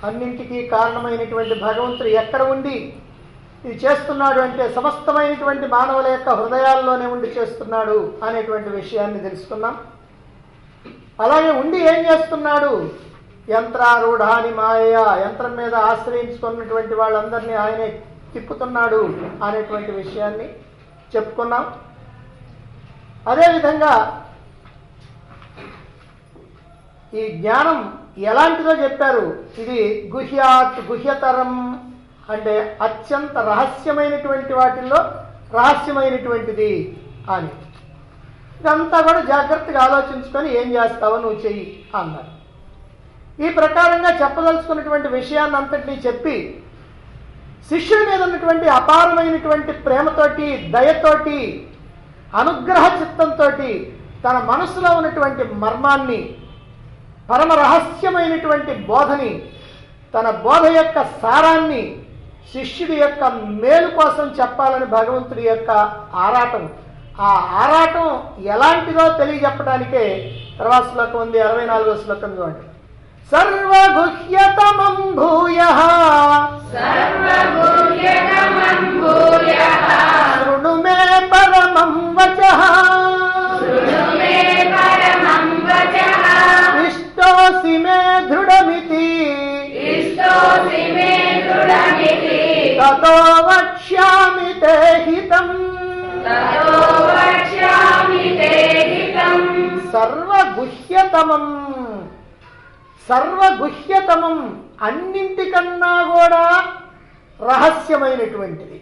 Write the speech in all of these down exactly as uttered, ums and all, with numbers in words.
అన్నింటికీ కారణమైనటువంటి భగవంతుడు ఎక్కడ ఉండి ఇది చేస్తున్నాడు అంటే సమస్తమైనటువంటి మానవుల యొక్క హృదయాల్లోనే ఉండి చేస్తున్నాడు అనేటువంటి విషయాన్ని తెలుసుకున్నాం. అలాగే ఉండి ఏం చేస్తున్నాడు? యంత్రారూఢాని మాయ, యంత్రం మీద ఆశ్రయించుకున్నటువంటి వాళ్ళందరినీ ఆయనే తిప్పుతున్నాడు అనేటువంటి విషయాన్ని చెప్పుకున్నాం. అదేవిధంగా ఈ జ్ఞానం ఎలాంటిదో చెప్పారు. ఇది గుహ్యాత్, గుహ్యతరం అంటే అత్యంత రహస్యమైనటువంటి వాటిల్లో రహస్యమైనటువంటిది అని. ఇదంతా కూడా జాగ్రత్తగా ఆలోచించుకొని ఏం చేస్తావో నువ్వు చెయ్యి అన్నారు. ఈ ప్రకారంగా చెప్పదలుచుకున్నటువంటి విషయాన్ని అంతటినీ చెప్పి శిష్యుడి మీద ఉన్నటువంటి అపారమైనటువంటి ప్రేమతోటి, దయతోటి, అనుగ్రహ చిత్తంతో తన మనసులో ఉన్నటువంటి మర్మాన్ని, పరమ రహస్యమైనటువంటి బోధని, తన బోధ యొక్క సారాన్ని శిష్యుడి యొక్క మేలు కోసం చెప్పాలని భగవంతుడి యొక్క ఆరాటం. ఆ ఆరాటం ఎలాంటిదో తెలియజెప్పడానికే తర్వాత శ్లోకం ఉంది. అరవై నాలుగో శ్లోకం చూడండి. సర్వగుహ్యతమం భూయః శృణు మే పరమం వచః ఇష్టోసి మే దృఢమితి తతో వక్ష్యామి తే హితం. సర్వగుహ్యతమం, సర్వగుహ్యతమం అన్నింటికన్నా కూడా రహస్యమైనటువంటిది.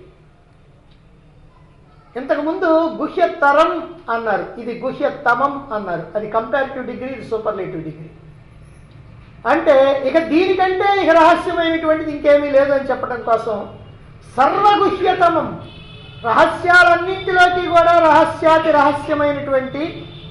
ఇంతకుముందు గుహ్యతరం అన్నారు, ఇది గుహ్యతమం అన్నారు. అది కంపారిటివ్ డిగ్రీ, ఇది సూపర్లేటివ్ డిగ్రీ. అంటే ఇక దీనికంటే ఇక రహస్యమైనటువంటిది ఇంకేమీ లేదు అని చెప్పడం కోసం సర్వగుహ్యతమం, రహస్యాలన్నింటిలోకి కూడా రహస్యాతి రహస్యమైనటువంటి.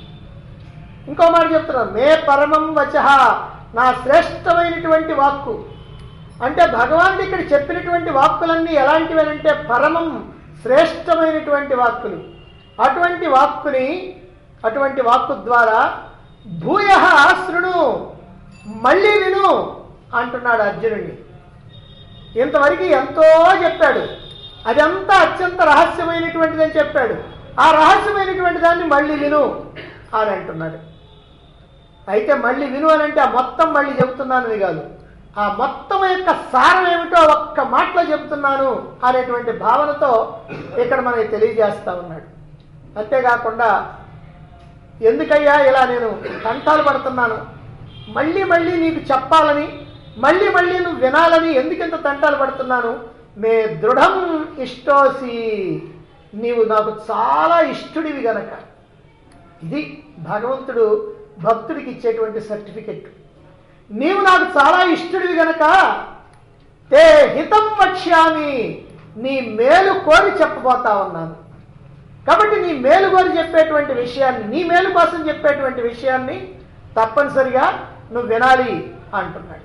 ఇంకో మాట చెప్తున్నారు, మే పరమం వచః, నా శ్రేష్టమైనటువంటి వాక్కు. అంటే భగవానుడు ఇక్కడ చెప్పినటువంటి వాక్కులన్నీ ఎలాంటివి అంటే పరమం, శ్రేష్టమైనటువంటి వాక్కులు. అటువంటి వాక్కుని, అటువంటి వాక్కు ద్వారా భూయః శృణు, మళ్ళీ విను అంటున్నాడు అర్జునుడిని. ఇంతవరకు ఎంతో చెప్పాడు, అదంతా అత్యంత రహస్యమైనటువంటిది అని చెప్పాడు. ఆ రహస్యమైనటువంటి దాన్ని మళ్ళీ విను అని అంటున్నాడు. అయితే మళ్ళీ విను అని అంటే ఆ మొత్తం మళ్ళీ చెబుతున్నానని కాదు, ఆ మొత్తం యొక్క సారం ఏమిటో ఒక్క మాటలో చెబుతున్నాను అనేటువంటి భావనతో ఇక్కడ మనకి తెలియజేస్తా ఉన్నాడు. అంతేకాకుండా ఎందుకయ్యా ఇలా నేను కంఠాలు పడుతున్నాను, మళ్ళీ మళ్ళీ నీకు చెప్పాలని, మళ్ళీ మళ్ళీ నువ్వు వినాలని ఎందుకింత తంటాలు పడుతున్నాను? మే దృఢం ఇష్టోసి, నీవు నాకు చాలా ఇష్టుడివి గనక. ఇది భగవంతుడు భక్తుడికి ఇచ్చేటువంటి సర్టిఫికెట్. నీవు నాకు చాలా ఇష్టుడివి గనక తే హితం వక్ష్యామి, నీ మేలు కోరి చెప్పబోతా ఉన్నాను. కాబట్టి నీ మేలు కోరి చెప్పేటువంటి విషయాన్ని, నీ మేలు కోసం చెప్పేటువంటి విషయాన్ని తప్పనిసరిగా నువ్వు వినాలి అంటున్నాడు.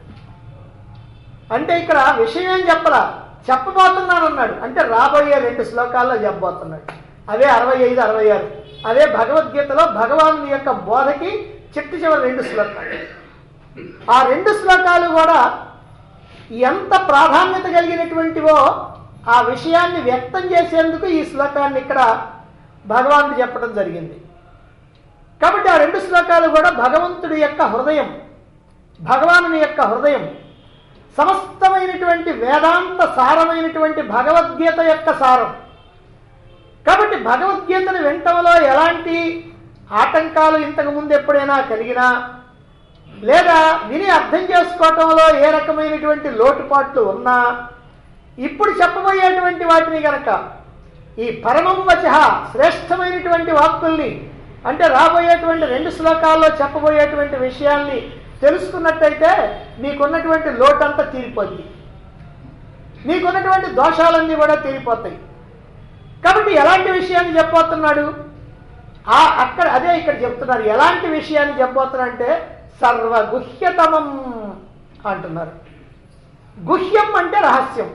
అంటే ఇక్కడ విషయం ఏం చెప్పరా, చెప్పబోతున్నాను అన్నాడు. అంటే రాబోయే రెండు శ్లోకాల్లో చెప్పబోతున్నాడు. అవే అరవై ఐదు అరవై ఆరు అవే భగవద్గీతలో భగవాను యొక్క బోధకి చిట్టు చివరి రెండు శ్లోకాలు. ఆ రెండు శ్లోకాలు కూడా ఎంత ప్రాధాన్యత కలిగినటువంటివో ఆ విషయాన్ని వ్యక్తం చేసేందుకు ఈ శ్లోకాన్ని ఇక్కడ భగవానుడు చెప్పడం జరిగింది. కాబట్టి ఆ రెండు శ్లోకాలు కూడా భగవంతుడి యొక్క హృదయం, భగవానుని యొక్క హృదయం, సమస్తమైనటువంటి వేదాంత సారమైనటువంటి భగవద్గీత యొక్క సారం. కాబట్టి భగవద్గీతను వినటంలో ఎలాంటి ఆటంకాలు ఇంతకు ముందు ఎప్పుడైనా కలిగినా, లేదా విని అర్థం చేసుకోవటంలో ఏ రకమైనటువంటి లోటుపాట్లు ఉన్నా, ఇప్పుడు చెప్పబోయేటువంటి వాటిని గనక ఈ పరమం వచః శ్రేష్టమైనటువంటి వాక్కుల్ని, అంటే రాబోయేటువంటి రెండు శ్లోకాల్లో చెప్పబోయేటువంటి విషయాల్ని తెలుసుకున్నట్టయితే నీకున్నటువంటి లోటంతా తీరిపోద్ది, నీకున్నటువంటి దోషాలన్నీ కూడా తీరిపోతాయి. కాబట్టి ఎలాంటి విషయాన్ని చెప్పబోతున్నాడు? ఆ అక్కడ అదే ఇక్కడ చెప్తున్నారు. ఎలాంటి విషయాన్ని చెప్పబోతున్నారంటే సర్వగుహ్యతమం అంటున్నారు. గుహ్యం అంటే రహస్యం,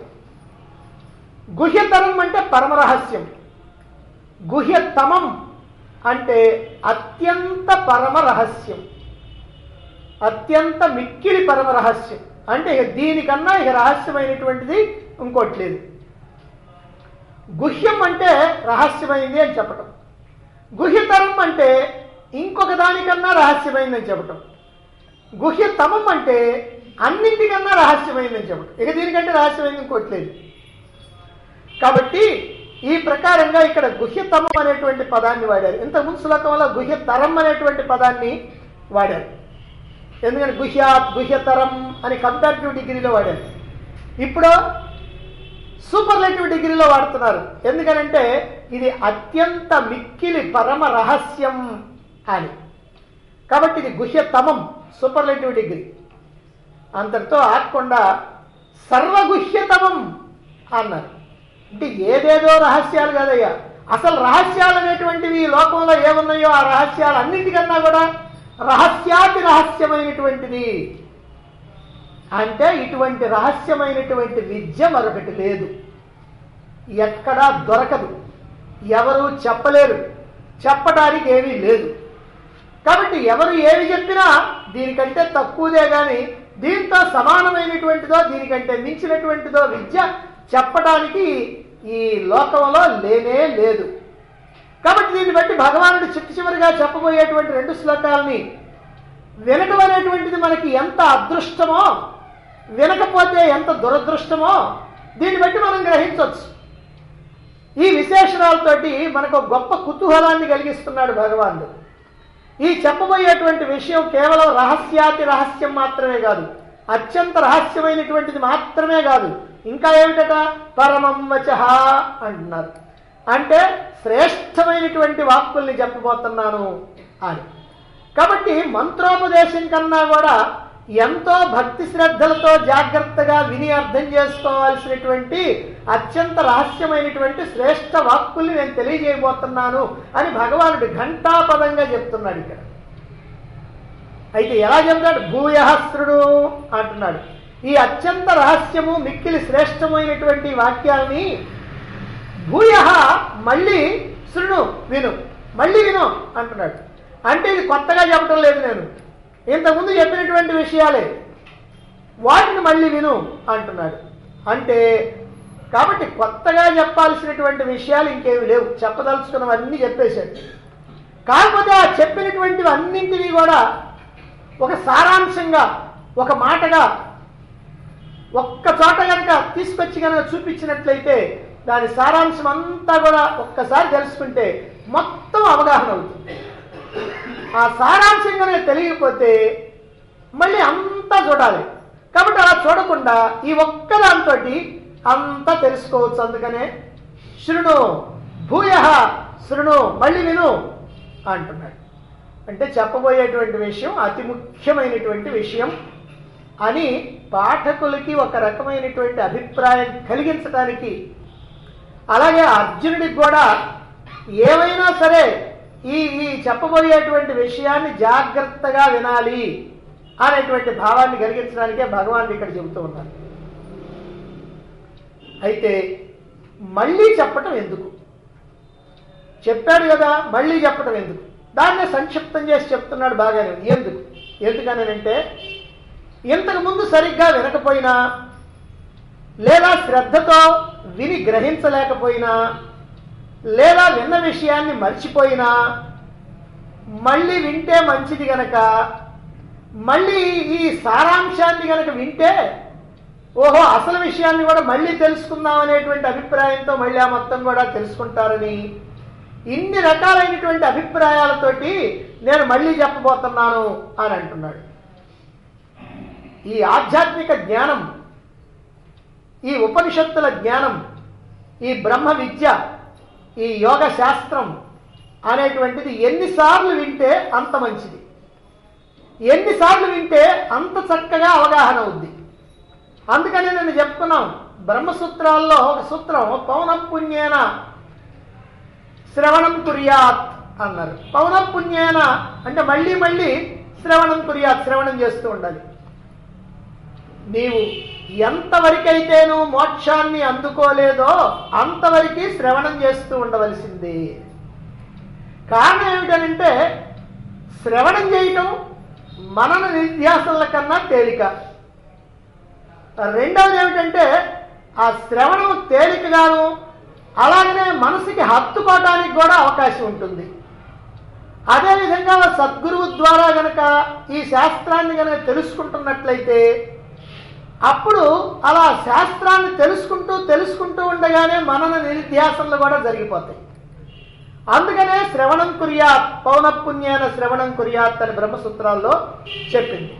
గుహ్యతరం అంటే పరమ రహస్యం, గుహ్యతమం అంటే అత్యంత పరమ రహస్యం, అత్యంత మిక్కిలి పరమ రహస్యం. అంటే ఇక దీనికన్నా ఇక రహస్యమైనటువంటిది ఇంకోటి లేదు. గుహ్యం అంటే రహస్యమైంది అని చెప్పటం, గుహ్యతరం అంటే ఇంకొక దానికన్నా రహస్యమైందని చెప్పటం, గుహ్యతమం అంటే అన్నింటికన్నా రహస్యమైందని చెప్పటం. ఇక దీనికంటే రహస్యమైంది ఇంకోటి లేదు. కాబట్టి ఈ ప్రకారంగా ఇక్కడ గుహ్యతమం అనేటువంటి పదాన్ని వాడారు. ఇంతకుముందు శ్లోకంలో గుహ్యతరం అనేటువంటి పదాన్ని వాడారు. ఎందుకంటే గుహ్యాత్ గుహ్యతరం అని కంపారిటివ్ డిగ్రీలో వాడారు. ఇప్పుడు సూపర్లేటివ్ డిగ్రీలో వాడుతున్నారు. ఎందుకనంటే ఇది అత్యంత మిక్కిలి పరమ రహస్యం అని. కాబట్టి ఇది గుహ్యతమం సూపర్లేటివ్ డిగ్రీ. అంతటితో ఆగకుండా సర్వగుహ్యతమం అన్నారు. అంటే ఏదేదో రహస్యాలు కాదయ్యా, అసలు రహస్యాలు అనేటువంటివి ఈ లోకంలో ఏమున్నాయో ఆ రహస్యాలు అన్నింటికన్నా కూడా రహస్యాతి రహస్యమైనటువంటిది. అంటే ఇటువంటి రహస్యమైనటువంటి విద్య మరొకటి లేదు, ఎక్కడా దొరకదు, ఎవరు చెప్పలేరు, చెప్పడానికి ఏమీ లేదు. కాబట్టి ఎవరు ఏమి చెప్పినా దీనికంటే తక్కువదే కానీ దీంతో సమానమైనటువంటిదో దీనికంటే మించినటువంటిదో విద్య చెప్పడానికి ఈ లోకంలో లేనే లేదు. కాబట్టి దీన్ని బట్టి భగవానుడు చిట్ట చివరిగా చెప్పబోయేటువంటి రెండు శ్లోకాలని వినటం అనేటువంటిది మనకి ఎంత అదృష్టమో, వినకపోతే ఎంత దురదృష్టమో దీన్ని బట్టి మనం గ్రహించవచ్చు. ఈ విశేషణాలతోటి మనకు గొప్ప కుతూహలాన్ని కలిగిస్తున్నాడు భగవానుడు. ఈ చెప్పబోయేటువంటి విషయం కేవలం రహస్యాతి రహస్యం మాత్రమే కాదు, అత్యంత రహస్యమైనటువంటిది మాత్రమే కాదు, ఇంకా ఏమిటట పరమం వచః అంటున్నారు. అంటే శ్రేష్టమైనటువంటి వాక్కుల్ని చెప్పబోతున్నాను అని. కాబట్టి మంత్రోపదేశం కన్నా కూడా ఎంతో భక్తి శ్రద్ధలతో జాగ్రత్తగా విని అర్థం చేసుకోవాల్సినటువంటి అత్యంత రహస్యమైనటువంటి శ్రేష్ఠ వాక్కుల్ని నేను తెలియజేయబోతున్నాను అని భగవానుడు ఘంటాపదంగా చెప్తున్నాడు ఇక్కడ. అయితే ఎలా చెప్తాడు? భూయః శృణు అంటున్నాడు. ఈ అత్యంత రహస్యము మిక్కిలి శ్రేష్టమైనటువంటి వాక్యాన్ని భూయః మళ్ళీ శృణు విను, మళ్ళీ విను అంటున్నాడు. అంటే ఇది కొత్తగా చెప్పడం లేదు, నేను ఇంతకుముందు చెప్పినటువంటి విషయాలే, వాటిని మళ్ళీ విను అంటున్నాడు. అంటే కాబట్టి కొత్తగా చెప్పాల్సినటువంటి విషయాలు ఇంకేమి లేవు, చెప్పదలుచుకున్నవన్నీ చెప్పేశాడు. కాకపోతే ఆ చెప్పినటువంటివి అన్నింటినీ కూడా ఒక సారాంశంగా ఒక మాటగా ఒక్క చోట కనుక తీసుకొచ్చి కనుక చూపించినట్లయితే దాని సారాంశం అంతా కూడా ఒక్కసారి తెలుసుకుంటే మొత్తం అవగాహన అవుతుంది. ఆ సారాంశం కనుక తెలియకపోతే మళ్ళీ అంతా చూడాలి. కాబట్టి అలా చూడకుండా ఈ ఒక్కదాంతో అంతా తెలుసుకోవచ్చు. అందుకనే శృణు భూయః శృణు మళ్ళీ విను అంటున్నాడు. అంటే చెప్పబోయేటువంటి విషయం అతి ముఖ్యమైనటువంటి విషయం అని పాఠకులకి ఒక రకమైనటువంటి అభిప్రాయం కలిగించడానికి, అలాగే అర్జునుడికి కూడా ఏమైనా సరే ఈ ఈ చెప్పబోయేటువంటి విషయాన్ని జాగ్రత్తగా వినాలి అనేటువంటి భావాన్ని కలిగించడానికే భగవానుడు ఇక్కడ చెబుతూ ఉన్నారు. అయితే మళ్ళీ చెప్పటం ఎందుకు? చెప్పాడు కదా, మళ్ళీ చెప్పటం ఎందుకు? దాన్నే సంక్షిప్తం చేసి చెప్తున్నాడు బాగానే. ఎందుకు ఎందుకనంటే ఇంతకు ముందు సరిగ్గా వినకపోయినా లేదా శ్రద్ధతో విని గ్రహించలేకపోయినా లేదా విన్న విషయాన్ని మర్చిపోయినా మళ్ళీ వింటే మంచిది గనక, మళ్ళీ ఈ సారాంశాన్ని గనక వింటే ఓహో అసలు విషయాన్ని కూడా మళ్ళీ తెలుసుకుందాం అనేటువంటి అభిప్రాయంతో మళ్ళీ ఆ మొత్తం కూడా తెలుసుకుంటారని ఇన్ని రకాలైనటువంటి అభిప్రాయాలతోటి నేను మళ్ళీ చెప్పబోతున్నాను అని అంటున్నాడు. ఈ ఆధ్యాత్మిక జ్ఞానం, ఈ ఉపనిషత్తుల జ్ఞానం, ఈ బ్రహ్మ విద్య, ఈ యోగ శాస్త్రం అనేటువంటిది ఎన్నిసార్లు వింటే అంత మంచిది, ఎన్నిసార్లు వింటే అంత చక్కగా అవగాహన అవుద్ది. అందుకని నేను చెప్తున్నాం, బ్రహ్మసూత్రాల్లో ఒక సూత్రం పౌనం పుణ్యేన శ్రవణం కుర్యాత్ అన్నారు. పౌనం పుణ్యేన అంటే మళ్ళీ మళ్ళీ శ్రవణం కుర్యాత్, శ్రవణం చేస్తూ ఉండాలి. నీవు ఎంతవరకైతే నువ్వు మోక్షాన్ని అందుకోలేదో అంతవరకు శ్రవణం చేస్తూ ఉండవలసింది. కారణం ఏమిటనంటే శ్రవణం చేయటం మనన నిధ్యాసనల కన్నా తేలిక. రెండవది ఏమిటంటే ఆ శ్రవణం తేలికగాను అలాగనే మనసుకి హత్తుకోవడానికి కూడా అవకాశం ఉంటుంది. అదేవిధంగా సద్గురువు ద్వారా గనక ఈ శాస్త్రాన్ని గనక తెలుసుకుంటున్నట్లయితే అప్పుడు అలా శాస్త్రాన్ని తెలుసుకుంటూ తెలుసుకుంటూ ఉండగానే మనన నిధ్యాసనలు కూడా జరిగిపోతాయి. అందుకనే శ్రవణం కుర్యాత్ పౌనఃపుణ్యేన శ్రవణం కుర్యాత్ అని బ్రహ్మసూత్రాల్లో చెప్పింది.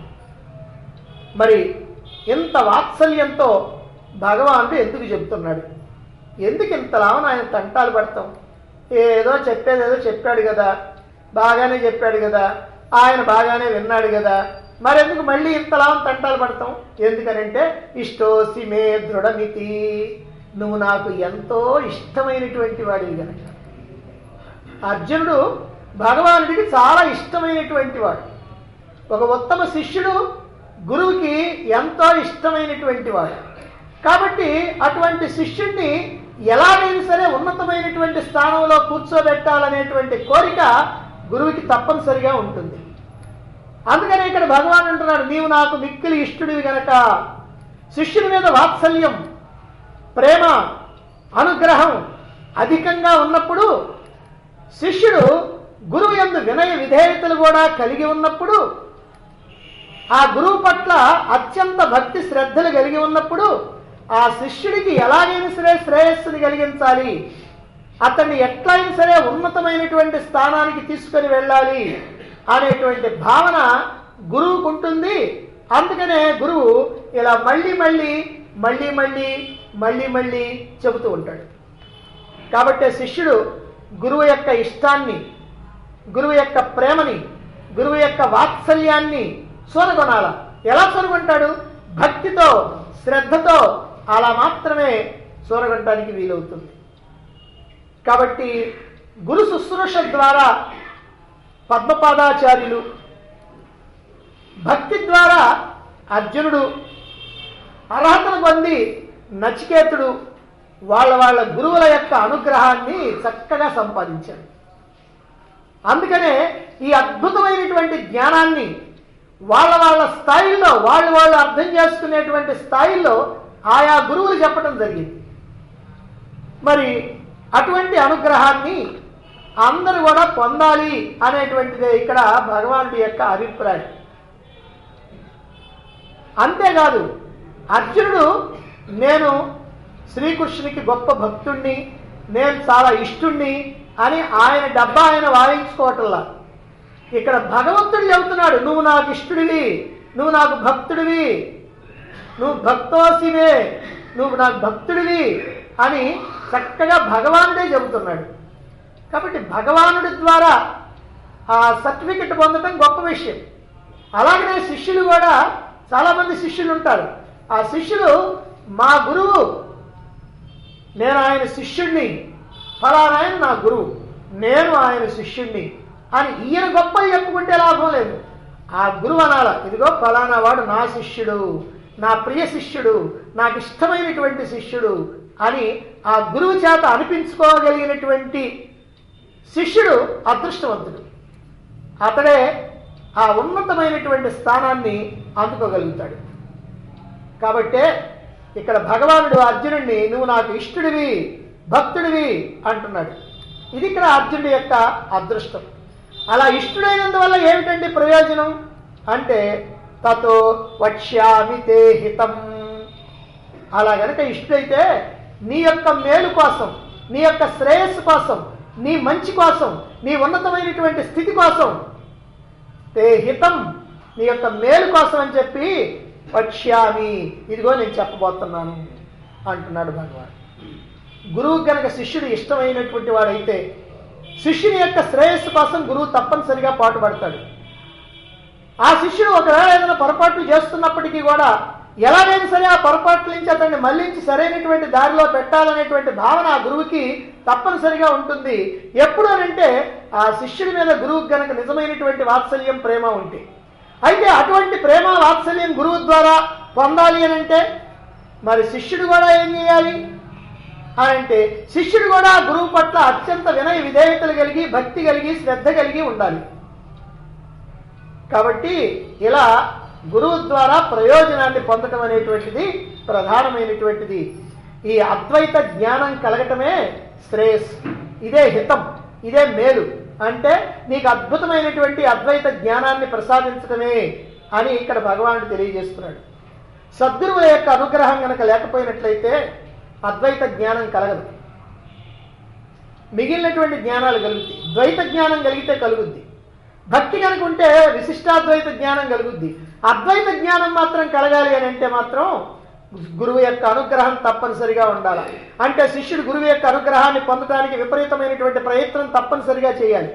మరి ఇంత వాత్సల్యంతో భగవానుడు ఎందుకు చెబుతున్నాడు? ఎందుకు ఇంతలా ఆయన తంటాలు పడతాం? ఏదో చెప్పేది ఏదో చెప్పాడు కదా, బాగానే చెప్పాడు కదా, ఆయన బాగానే విన్నాడు కదా, మరెందుకు మళ్ళీ ఇంతలా తంటాలు పడతాం? ఎందుకనంటే ఇష్టోసి మే దృఢమితి, నువ్వు నాకు ఎంతో ఇష్టమైనటువంటి వాడివి గనక. అర్జునుడు భగవానుడికి చాలా ఇష్టమైనటువంటి వాడు. ఒక ఉత్తమ శిష్యుడు గురువుకి ఎంతో ఇష్టమైనటువంటి వాడు. కాబట్టి అటువంటి శిష్యుడిని ఎలాగైనా సరే ఉన్నతమైనటువంటి స్థానంలో కూర్చోబెట్టాలనేటువంటి కోరిక గురువుకి తప్పనిసరిగా ఉంటుంది. అందుకనే ఇక్కడ భగవాన్ అంటున్నాడు, నీవు నాకు మిక్కిలి ఇష్టుడివి గనక. శిష్యుని మీద వాత్సల్యం, ప్రేమ, అనుగ్రహం అధికంగా ఉన్నప్పుడు, శిష్యుడు గురువు యందు వినయ విధేయతలు కూడా కలిగి ఉన్నప్పుడు, ఆ గురువు పట్ల అత్యంత భక్తి శ్రద్ధలు కలిగి ఉన్నప్పుడు ఆ శిష్యుడికి ఎలాగైనా సరే శ్రేయస్సుని కలిగించాలి, అతన్ని ఎట్లయినా సరే ఉన్నతమైనటువంటి స్థానానికి తీసుకొని వెళ్ళాలి అనేటువంటి భావన గురువుకు ఉంటుంది. అందుకనే గురువు ఇలా మళ్ళీ మళ్ళీ మళ్ళీ మళ్ళీ మళ్ళీ మళ్ళీ చెబుతూ ఉంటాడు. కాబట్టి శిష్యుడు గురువు యొక్క ఇష్టాన్ని, గురువు యొక్క ప్రేమని, గురువు యొక్క వాత్సల్యాన్ని చూరగొనాల. ఎలా చూరగొంటాడు? భక్తితో, శ్రద్ధతో అలా మాత్రమే చూరగొనడానికి వీలవుతుంది. కాబట్టి గురు శుశ్రూష ద్వారా పద్మపాదాచార్యులు, భక్తి ద్వారా అర్జునుడు, అర్హతను పొంది నచికేతుడు వాళ్ళ వాళ్ళ గురువుల యొక్క అనుగ్రహాన్ని చక్కగా సంపాదించాడు. అందుకనే ఈ అద్భుతమైనటువంటి జ్ఞానాన్ని వాళ్ళ వాళ్ళ స్థాయిల్లో వాళ్ళు వాళ్ళు అర్థం చేసుకునేటువంటి స్థాయిల్లో ఆయా గురువులు చెప్పడం జరిగింది. మరి అటువంటి అనుగ్రహాన్ని అందరూ కూడా పొందాలి అనేటువంటిదే ఇక్కడ భగవానుడి యొక్క అభిప్రాయం. అంతేకాదు అర్జునుడు నేను శ్రీకృష్ణునికి గొప్ప భక్తుణ్ణి, నేను చాలా ఇష్టుణ్ణి అని ఆయన డబ్బా ఆయన వాయించుకోవటంలా ఇక్కడ భగవంతుడు చెబుతున్నాడు, నువ్వు నాకు ఇష్టుడివి, నువ్వు నాకు భక్తుడివి, నువ్వు భక్తోసివే, నువ్వు నాకు భక్తుడివి అని చక్కగా భగవానుడే చెబుతున్నాడు. కాబట్టి భగవానుడి ద్వారా ఆ సర్టిఫికెట్ పొందడం గొప్ప విషయం. అలాగనే శిష్యులు కూడా చాలామంది శిష్యులు ఉంటారు. ఆ శిష్యులు మా గురువు, నేను ఆయన శిష్యుణ్ణి, ఫలానా ఆయన నా గురువు, నేను ఆయన శిష్యుణ్ణి అని ఈయన గొప్పలు చెప్పుకుంటే లాభం లేదు. ఆ గురువు అనాల, ఇదిగో ఫలానా వాడు నా శిష్యుడు, నా ప్రియ శిష్యుడు, నాకు ఇష్టమైనటువంటి శిష్యుడు అని ఆ గురువు చేత అనిపించుకోగలిగినటువంటి శిష్యుడు అదృష్టవంతుడు. అతడే ఆ ఉన్నతమైనటువంటి స్థానాన్ని అందుకోగలుగుతాడు. కాబట్టే ఇక్కడ భగవానుడు అర్జునుడిని నువ్వు నాకు ఇష్టుడివి, భక్తుడివి అంటున్నాడు. ఇది ఇక్కడ అర్జునుడి యొక్క అదృష్టం. అలా ఇష్టుడైనందువల్ల ఏమిటండి ప్రయోజనం అంటే తతో వక్ష్యామి తే హితం. అలా గనక ఇష్టుడైతే నీ యొక్క మేలు కోసం, నీ యొక్క శ్రేయస్సు కోసం, నీ మంచి కోసం, నీ ఉన్నతమైనటువంటి స్థితి కోసం, తే హితం నీ యొక్క మేలు కోసం అని చెప్పి వక్ష్యామి, ఇదిగో నేను చెప్పబోతున్నాను అంటున్నాడు భగవాన్. గురువు గనక శిష్యుడు ఇష్టమైనటువంటి వాడైతే శిష్యుని యొక్క శ్రేయస్సు కోసం గురువు తప్పనిసరిగా పాటుపడతాడు. ఆ శిష్యుడు ఒకవేళ ఏదైనా పొరపాట్లు చేస్తున్నప్పటికీ కూడా ఎలాగైనా సరే ఆ పొరపాట్ల నుంచి అతన్ని మళ్లించి సరైనటువంటి దారిలో పెట్టాలనేటువంటి భావన ఆ గురువుకి తప్పనిసరిగా ఉంటుంది. ఎప్పుడు అనంటే ఆ శిష్యుడి మీద గురువుకి గనక నిజమైనటువంటి వాత్సల్యం, ప్రేమ ఉంటే. అయితే అటువంటి ప్రేమ వాత్సల్యం గురువు ద్వారా పొందాలి అని అంటే మరి శిష్యుడు కూడా ఏం చేయాలి అని అంటే శిష్యుడు కూడా గురువు పట్ల అత్యంత వినయ విధేయతలు కలిగి, భక్తి కలిగి, శ్రద్ధ కలిగి ఉండాలి. కాబట్టి ఇలా గురువు ద్వారా ప్రయోజనాన్ని పొందటం అనేటువంటిది ప్రధానమైనటువంటిది. ఈ అద్వైత జ్ఞానం కలగటమే శ్రేయస్, ఇదే హితం, ఇదే మేలు. అంటే నీకు అద్భుతమైనటువంటి అద్వైత జ్ఞానాన్ని ప్రసాదించడమే అని ఇక్కడ భగవానుడు తెలియజేస్తున్నాడు. సద్గురువుల యొక్క అనుగ్రహం కనుక లేకపోయినట్లయితే అద్వైత జ్ఞానం కలగదు. మిగిలినటువంటి జ్ఞానాలు కలుగుతాయి. ద్వైత జ్ఞానం కలిగితే కలుగుద్ది. భక్తి కనుక ఉంటే విశిష్టాద్వైత జ్ఞానం కలుగుద్ది. అద్వైత జ్ఞానం మాత్రం కలగాలి అని అంటే మాత్రం గురువు యొక్క అనుగ్రహం తప్పనిసరిగా ఉండాలి. అంటే శిష్యుడు గురువు యొక్క అనుగ్రహాన్ని పొందడానికి విపరీతమైనటువంటి ప్రయత్నం తప్పనిసరిగా చేయాలి.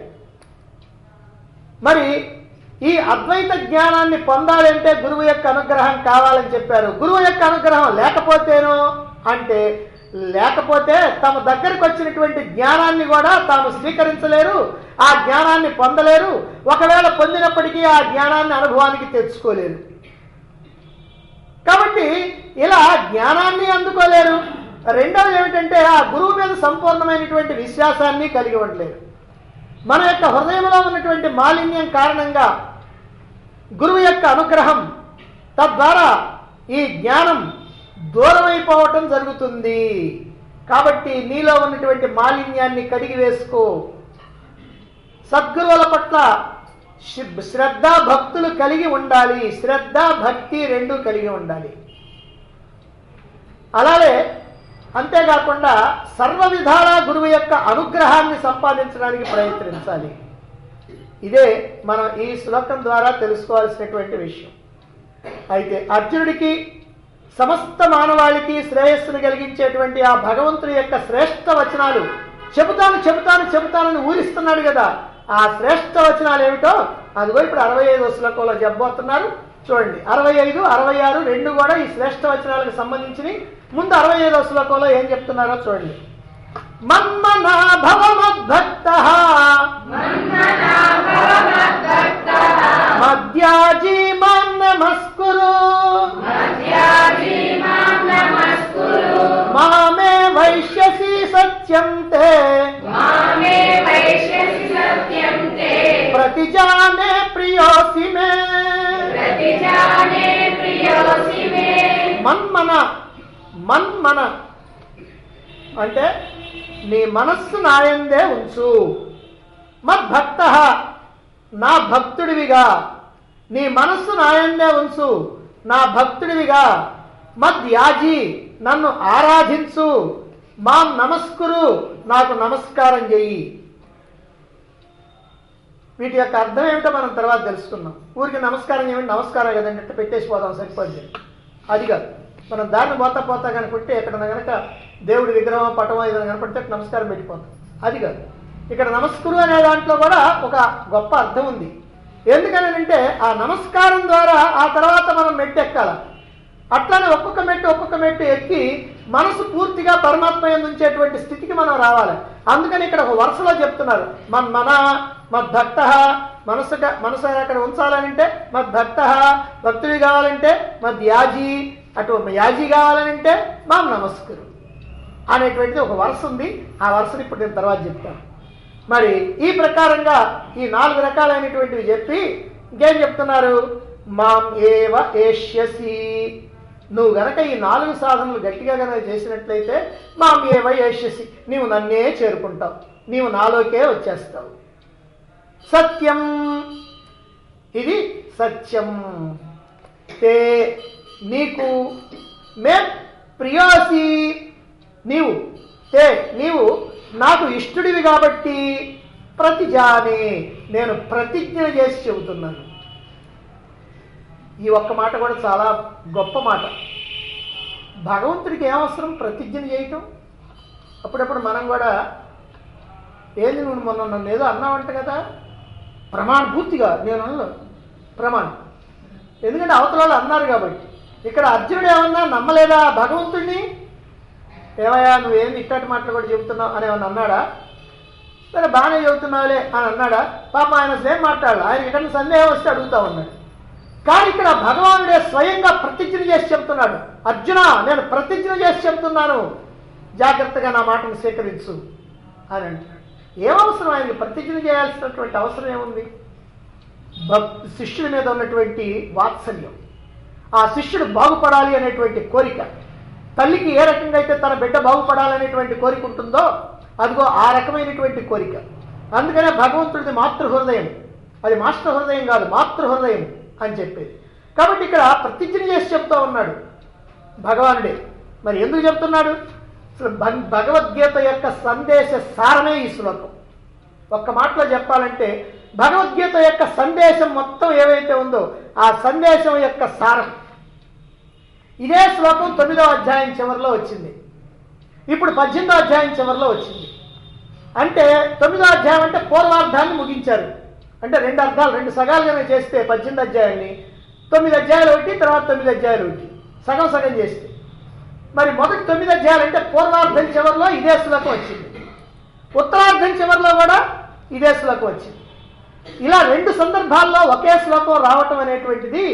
మరి ఈ అద్వైత జ్ఞానాన్ని పొందాలి అంటే గురువు యొక్క అనుగ్రహం కావాలని చెప్పారు. గురువు యొక్క అనుగ్రహం లేకపోతేనో అంటే లేకపోతే తమ దగ్గరకు వచ్చినటువంటి జ్ఞానాన్ని కూడా తాము స్వీకరించలేరు, ఆ జ్ఞానాన్ని పొందలేరు. ఒకవేళ పొందినప్పటికీ ఆ జ్ఞానాన్ని అనుభవానికి తెచ్చుకోలేరు. కాబట్టి ఇలా జ్ఞానాన్ని అందుకోలేరు. రెండవది ఏమిటంటే ఆ గురువు మీద సంపూర్ణమైనటువంటి విశ్వాసాన్ని కలిగి ఉండలేరు. మన యొక్క హృదయంలో ఉన్నటువంటి మాలిన్యం కారణంగా గురువు యొక్క అనుగ్రహం తద్వారా ఈ జ్ఞానం దూరమైపోవటం జరుగుతుంది. కాబట్టి నీలో ఉన్నటువంటి మాలిన్యాన్ని కడిగి వేసుకో. సద్గురువుల పట్ల శ్రద్ధ భక్తులు కలిగి ఉండాలి. శ్రద్ధ భక్తి రెండు కలిగి ఉండాలి. అలాగే అంతేకాకుండా సర్వ విధాల గురువు యొక్క అనుగ్రహాన్ని సంపాదించడానికి ప్రయత్నించాలి. ఇదే మనం ఈ శ్లోకం ద్వారా తెలుసుకోవాల్సినటువంటి విషయం. అయితే అర్జునుడికి సమస్త మానవాళికి శ్రేయస్సును కలిగించేటువంటి ఆ భగవంతుని యొక్క శ్రేష్ఠ వచనాలు చెబుతాను చెబుతాను చెబుతానని ఊరిస్తున్నాడు కదా. ఆ శ్రేష్ఠ వచనాలు ఏమిటో అదిగో ఇప్పుడు అరవై ఐదో శ్లోకంలో చెప్పబోతున్నారు. చూడండి, అరవై ఐదు అరవై ఆరు రెండు కూడా ఈ శ్రేష్ఠ వచనాలకు సంబంధించి. ముందు అరవై ఐదో శ్లోకంలో ఏం చెప్తున్నారో చూడండి. మన్మనా భవ మద్భక్తః మద్యాజీ మాం నమస్కురు మామే వైష్యసి సత్యం తే ప్రతిజానే ప్రియోసి మే. మన్మన మన్మన అంటే నీ మనస్సు నాయందే ఉంచు. మద్భక్త నా భక్తుడివిగా, నీ మనస్సు నాయందే ఉంచు, నా భక్తుడివిగా. మద్యాజీ నన్ను ఆరాధించు. మాం నమస్కురు నాకు నమస్కారం చెయ్యి. వీటి యొక్క అర్థం ఏమిటో మనం తర్వాత తెలుసుకున్నాం. ఊరికి నమస్కారం ఏమిటి, నమస్కారం కదండి అంటే పెట్టేసి పోదాం సరిపోద్ది. అది కాదు, మనం దారిని పోతా పోతా కనుకుంటే ఎక్కడన్నా కనుక దేవుడి విగ్రహం పటమో ఏదైనా కనపడితే నమస్కారం పెట్టిపోతాం. అది కాదు, ఇక్కడ నమస్కురు అనే దాంట్లో కూడా ఒక గొప్ప అర్థం ఉంది. ఎందుకని అంటే ఆ నమస్కారం ద్వారా ఆ తర్వాత మనం మెట్టు ఎక్కాల. అట్లానే ఒక్కొక్క మెట్టు ఒక్కొక్క మెట్టు ఎక్కి మనసు పూర్తిగా పరమాత్మ యందు ఉంచేటువంటి స్థితికి మనం రావాలి. అందుకని ఇక్కడ ఒక వరుసలో చెప్తున్నారు. మన్మన మద్భక్త, మనసు మనసు అక్కడ ఉంచాలనంటే మద్భక్త, భక్తుడి కావాలంటే మద్యాజీ, అటు యాజీ కావాలనంటే మాం నమస్కురు అనేటువంటిది ఒక వరుస ఉంది. ఆ వరుసని ఇప్పుడు నేను తర్వాత చెప్తాను. మరి ఈ ప్రకారంగా ఈ నాలుగు రకాలైనటువంటివి చెప్పి ఇంకేం చెప్తున్నారు. మాం ఏవ ఏష్యసి, నువ్వు గనక ఈ నాలుగు సాధనలు గట్టిగా కనుక చేసినట్లయితే మాం ఏవ ఏష్యసి, నీవు నన్నే చేరుకుంటావు, నీవు నాలోకే వచ్చేస్తావు. సత్యం, ఇది సత్యం. తే నీకు, మే ప్రియాసి నీవు, తే నీవు నాకు ఇష్టుడివి కాబట్టి ప్రతిజానే నేను ప్రతిజ్ఞ చేసి చెబుతున్నాను. ఈ ఒక్క మాట కూడా చాలా గొప్ప మాట. భగవంతుడికి ఏమవసరం ప్రతిజ్ఞ చేయటం? అప్పుడప్పుడు మనం కూడా ఏంది నువ్వు మొన్న నన్ను ఏదో అన్నావంట కదా, ప్రమాణభూతిగా నేను అన్నా ప్రమాణం. ఎందుకంటే అవతల వాళ్ళు అన్నారు కాబట్టి. ఇక్కడ అర్జునుడు ఏమన్నా నమ్మలేదా భగవంతుడిని? ఏమయ్యా నువ్వేంది ఇట్టటి మాటలు కూడా చెబుతున్నావు అని ఏమన్నా అన్నాడా? సరే బాగానే చెబుతున్నావులే అని అన్నాడా? పాప ఆయన సేమ్ మాట్లాడాలి. ఆయన ఇక్కడ సందేహం వస్తే అడుగుతా ఉన్నాడు. కానీ ఇక్కడ భగవానుడే స్వయంగా ప్రతిజ్ఞ చేసి చెప్తున్నాడు. అర్జున నేను ప్రతిజ్ఞ చేసి చెప్తున్నాను, జాగ్రత్తగా నా మాటను స్వీకరించు అని అంటున్నాడు. ఏమవసరం ఆయనకి ప్రతిజ్ఞ చేయాల్సినటువంటి అవసరం ఏముంది? శిష్యుడి మీద ఉన్నటువంటి వాత్సల్యం, ఆ శిష్యుడు బాగుపడాలి అనేటువంటి కోరిక, తల్లికి ఏ రకంగా అయితే తన బిడ్డ బాగుపడాలనేటువంటి కోరిక ఉంటుందో అదిగో ఆ రకమైనటువంటి కోరిక. అందుకనే భగవంతుడిది మాతృహృదయం, అది మాస్టర్ హృదయం కాదు, మాతృహృదయం అని చెప్పేది. కాబట్టి ఇక్కడ ప్రతిజ్ఞ చేసి చెప్తూ ఉన్నాడు భగవానుడే. మరి ఎందుకు చెప్తున్నాడు? భగవద్గీత యొక్క సందేశ సారమే ఈ శ్లోకం. ఒక్క మాటలో చెప్పాలంటే భగవద్గీత యొక్క సందేశం మొత్తం ఏవైతే ఉందో ఆ సందేశం యొక్క సారం ఇదే శ్లోకం తొమ్మిదో అధ్యాయం చివరిలో వచ్చింది. ఇప్పుడు పద్దెనిమిదో అధ్యాయం చివరిలో వచ్చింది. అంటే తొమ్మిదో అధ్యాయం అంటే పూర్వార్థాన్ని ముగించారు. అంటే రెండు అర్థాలు, రెండు సగాలుగానే చేస్తే పద్దెనిమిది అధ్యాయాన్ని తొమ్మిది అధ్యాయాలు ఒకటి, తర్వాత తొమ్మిది అధ్యాయాలు ఒకటి, సగం సగం చేస్తే మరి మొదటి తొమ్మిది అధ్యాయాలు అంటే పూర్వార్థం చివరిలో ఇదే శ్లోకం వచ్చింది, ఉత్తరార్థం చివరిలో కూడా ఇదే శ్లోకం వచ్చింది. ఇలా రెండు సందర్భాల్లో ఒకే శ్లోకం రావటం అనేటువంటిది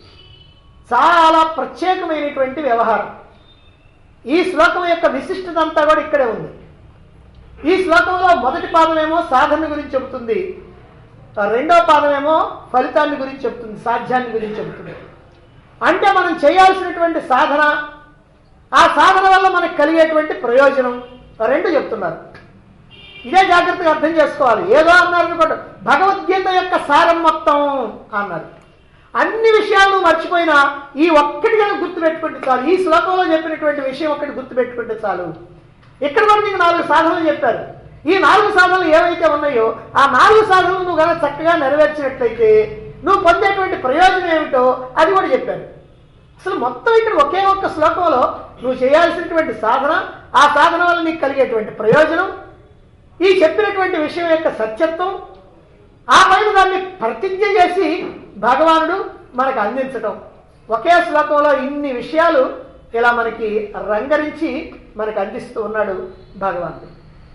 చాలా ప్రత్యేకమైనటువంటి వ్యవహారం. ఈ శ్లోకం యొక్క విశిష్టత అంతా కూడా ఇక్కడే ఉంది. ఈ శ్లోకంలో మొదటి పాదమేమో సాధన గురించి చెబుతుంది, రెండో పాదమేమో ఫలితాన్ని గురించి చెబుతుంది, సాధ్యాన్ని గురించి చెబుతుంది. అంటే మనం చేయాల్సినటువంటి సాధన, ఆ సాధన వల్ల మనకు కలిగేటువంటి ప్రయోజనం రెండు చెప్తున్నారు. ఇదే జాగ్రత్తగా అర్థం చేసుకోవాలి. ఏదో అన్నారు అనుకోండి, భగవద్గీత యొక్క సారం మొత్తం అన్నారు. అన్ని విషయాలను మర్చిపోయినా ఈ ఒక్కటి కనుక గుర్తుపెట్టుకుంటే చాలు, ఈ శ్లోకంలో చెప్పినటువంటి విషయం ఒక్కటి గుర్తుపెట్టుకుంటే చాలు. ఇక్కడ కూడా నీకు నాలుగు సాధనలు చెప్పారు. ఈ నాలుగు సాధనలు ఏవైతే ఉన్నాయో ఆ నాలుగు సాధనలు నువ్వు కనుక చక్కగా నెరవేర్చినట్లయితే నువ్వు పొందేటువంటి ప్రయోజనం ఏమిటో అది కూడా చెప్పారు. అసలు మొత్తం ఇక్కడ ఒకే ఒక్క శ్లోకంలో నువ్వు చేయాల్సినటువంటి సాధన, ఆ సాధన వల్ల నీకు కలిగేటువంటి ప్రయోజనం, ఈ చెప్పినటువంటి విషయం యొక్క సత్యత్వం, ఆ పైన దాన్ని ప్రతిజ్ఞ చేసి భగవానుడు మనకు అందించటం, ఒకే శ్లోకంలో ఇన్ని విషయాలు ఇలా మనకి రంగరించి మనకు అందిస్తూ ఉన్నాడు భగవానుడు.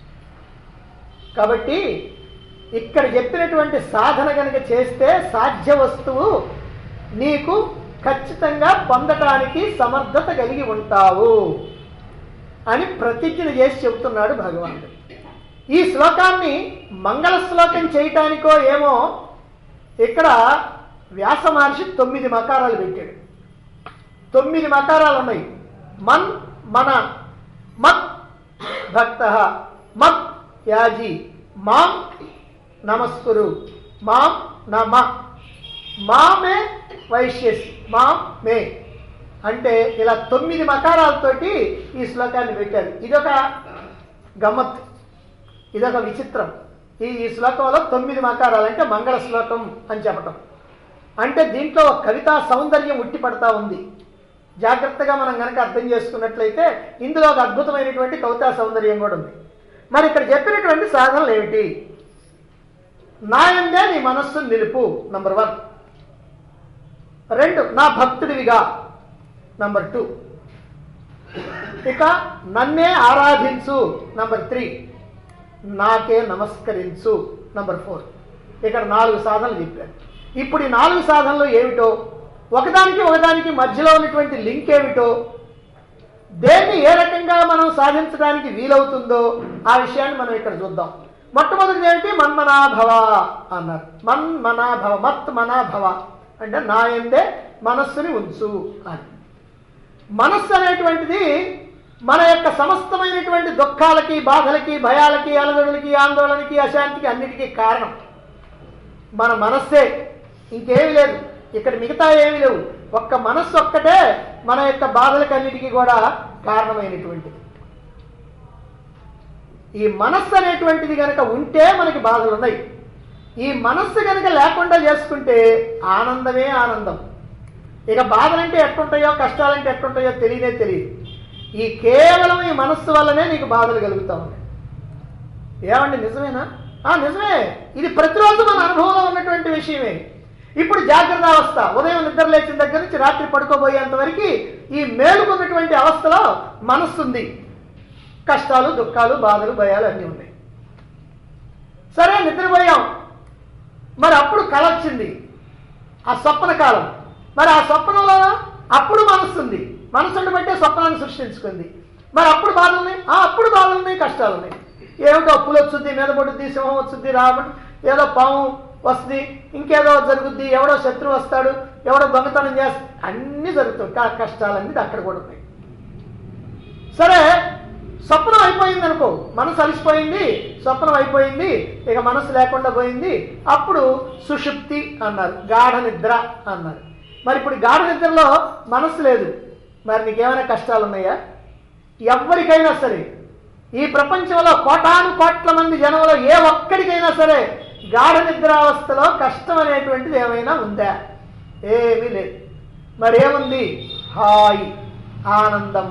కాబట్టి ఇక్కడ చెప్పినటువంటి సాధన కనుక చేస్తే సాధ్య వస్తువు నీకు ఖచ్చితంగా పొందటానికి సమర్థత కలిగి ఉంటావు అని ప్రతిజ్ఞ చేసి చెబుతున్నాడు భగవానుడు. ఈ శ్లోకాన్ని మంగళ శ్లోకం చేయటానికో ఏమో ఇక్కడ వ్యాస మహర్షి తొమ్మిది మకారాలు పెట్టాడు. తొమ్మిది మకారాలు ఉన్నాయి. మన్ మన, మత్ భక్త, మత్ యాజి, మాం నమస్కురు, మాం నమ, మామే వైశ్యసి, మాం మే. అంటే ఇలా తొమ్మిది మకారాలతోటి ఈ శ్లోకాన్ని పెట్టారు. ఇదొక గమ్మత్, ఇదొక విచిత్రం. ఈ ఈ శ్లోకంలో తొమ్మిది మకారాలు అంటే మంగళ శ్లోకం అని చెప్పటం అంటే దీంట్లో కవితా సౌందర్యం ఉట్టిపడతా ఉంది. జాగ్రత్తగా మనం కనుక అర్థం చేసుకున్నట్లయితే ఇందులో ఒక అద్భుతమైనటువంటి కవితా సౌందర్యం కూడా ఉంది. మరి ఇక్కడ చెప్పినటువంటి సాధనలు ఏమిటి? నాయందే నీ మనస్సును నిలుపు, నంబర్ వన్. రెండు, నా భక్తుడివిగా, నంబర్ టూ. ఇక నన్నే ఆరాధించు, నంబర్ త్రీ. నాకే నమస్కరించు, నంబర్ ఫోర్. ఇక్కడ నాలుగు సాధనలు చెప్పారు. ఇప్పుడు ఈ నాలుగు సాధనలు ఏమిటో, ఒకదానికి ఒకదానికి మధ్యలో ఉన్నటువంటి లింక్ ఏమిటో, దేన్ని ఏ రకంగా మనం సాధించడానికి వీలవుతుందో ఆ విషయాన్ని మనం ఇక్కడ చూద్దాం. మొట్టమొదటిది ఏమిటి? మన్మనాభవ అన్నారు. మన్మనాభవ, మత్ మనాభవ అంటే నా యందే మనస్సుని ఉంచు అని. మనస్సు అనేటువంటిది మన యొక్క సమస్తమైనటువంటి దుఃఖాలకి, బాధలకి, భయాలకి, అలజడులకి, ఆందోళనకి, అశాంతికి అన్నిటికీ కారణం మన మనస్సే, ఇంకేమీ లేదు. ఇక్కడ మిగతా ఏమీ లేవు. ఒక్క మనస్సు ఒక్కటే మన యొక్క బాధలకి అన్నిటికీ కూడా కారణమైనటువంటిది. ఈ మనస్సు అనేటువంటిది కనుక ఉంటే మనకి బాధలు ఉన్నాయి. ఈ మనస్సు కనుక లేకుండా చేసుకుంటే ఆనందమే ఆనందం. ఇక బాధలంటే ఎట్టుంటాయో, కష్టాలంటే ఎట్టుంటాయో తెలియనే తెలియదు. ఈ కేవలం ఈ మనస్సు వల్లనే నీకు బాధలు కలుగుతా ఉన్నాయి. ఏమండి నిజమేనా? ఆ నిజమే. ఇది ప్రతిరోజు మన అనుభవంలో ఉన్నటువంటి విషయమే. ఇప్పుడు జాగ్రత్త అవస్థ, ఉదయం నిద్ర లేచిన దగ్గర నుంచి రాత్రి పడుకోబోయేంత వరకు ఈ మేలుకున్నటువంటి అవస్థలో మనస్సు ఉంది. కష్టాలు, దుఃఖాలు, బాధలు, భయాలు అన్నీ ఉన్నాయి. సరే నిద్రపోయాం, మరి అప్పుడు కళ వచ్చింది, ఆ స్వప్న కాలం. మరి ఆ స్వప్నంలో అప్పుడు మనస్సు ఉంది, మనసుని బట్టే స్వప్నాన్ని సృష్టించుకుంది. మరి అప్పుడు బాధలు ఉన్నాయి, ఆ అప్పుడు బాధలు ఉన్నాయి, కష్టాలు ఉన్నాయి. ఏమిటో అప్పులు వచ్చుద్ది, మీద పడుద్ది, సింహం వచ్చుద్ది, రాబడి ఏదో పాము వస్తుంది, ఇంకేదో జరుగుద్ది, ఎవడో శత్రువు వస్తాడు, ఎవడో దొంగతనం చేస్తాడు, అన్నీ జరుగుతాయి, కష్టాలన్నీ అక్కడ కూడా ఉన్నాయి. సరే స్వప్నం అయిపోయింది అనుకో, మనసు అలసిపోయింది, స్వప్నం అయిపోయింది, ఇక మనసు లేకుండా పోయింది, అప్పుడు సుషుప్తి అన్నారు, గాఢ నిద్ర అన్నారు. మరి ఇప్పుడు గాఢ నిద్రలో మనసు లేదు, మరి నీకేమైనా కష్టాలు ఉన్నాయా? ఎవరికైనా సరే ఈ ప్రపంచంలో కోటాను కోట్ల మంది జనంలో ఏ ఒక్కడికైనా సరే గాఢ నిద్రావస్థలో కష్టం అనేటువంటిది ఏమైనా ఉందా? ఏమీ లేదు. మరి ఏముంది? హాయి, ఆనందం.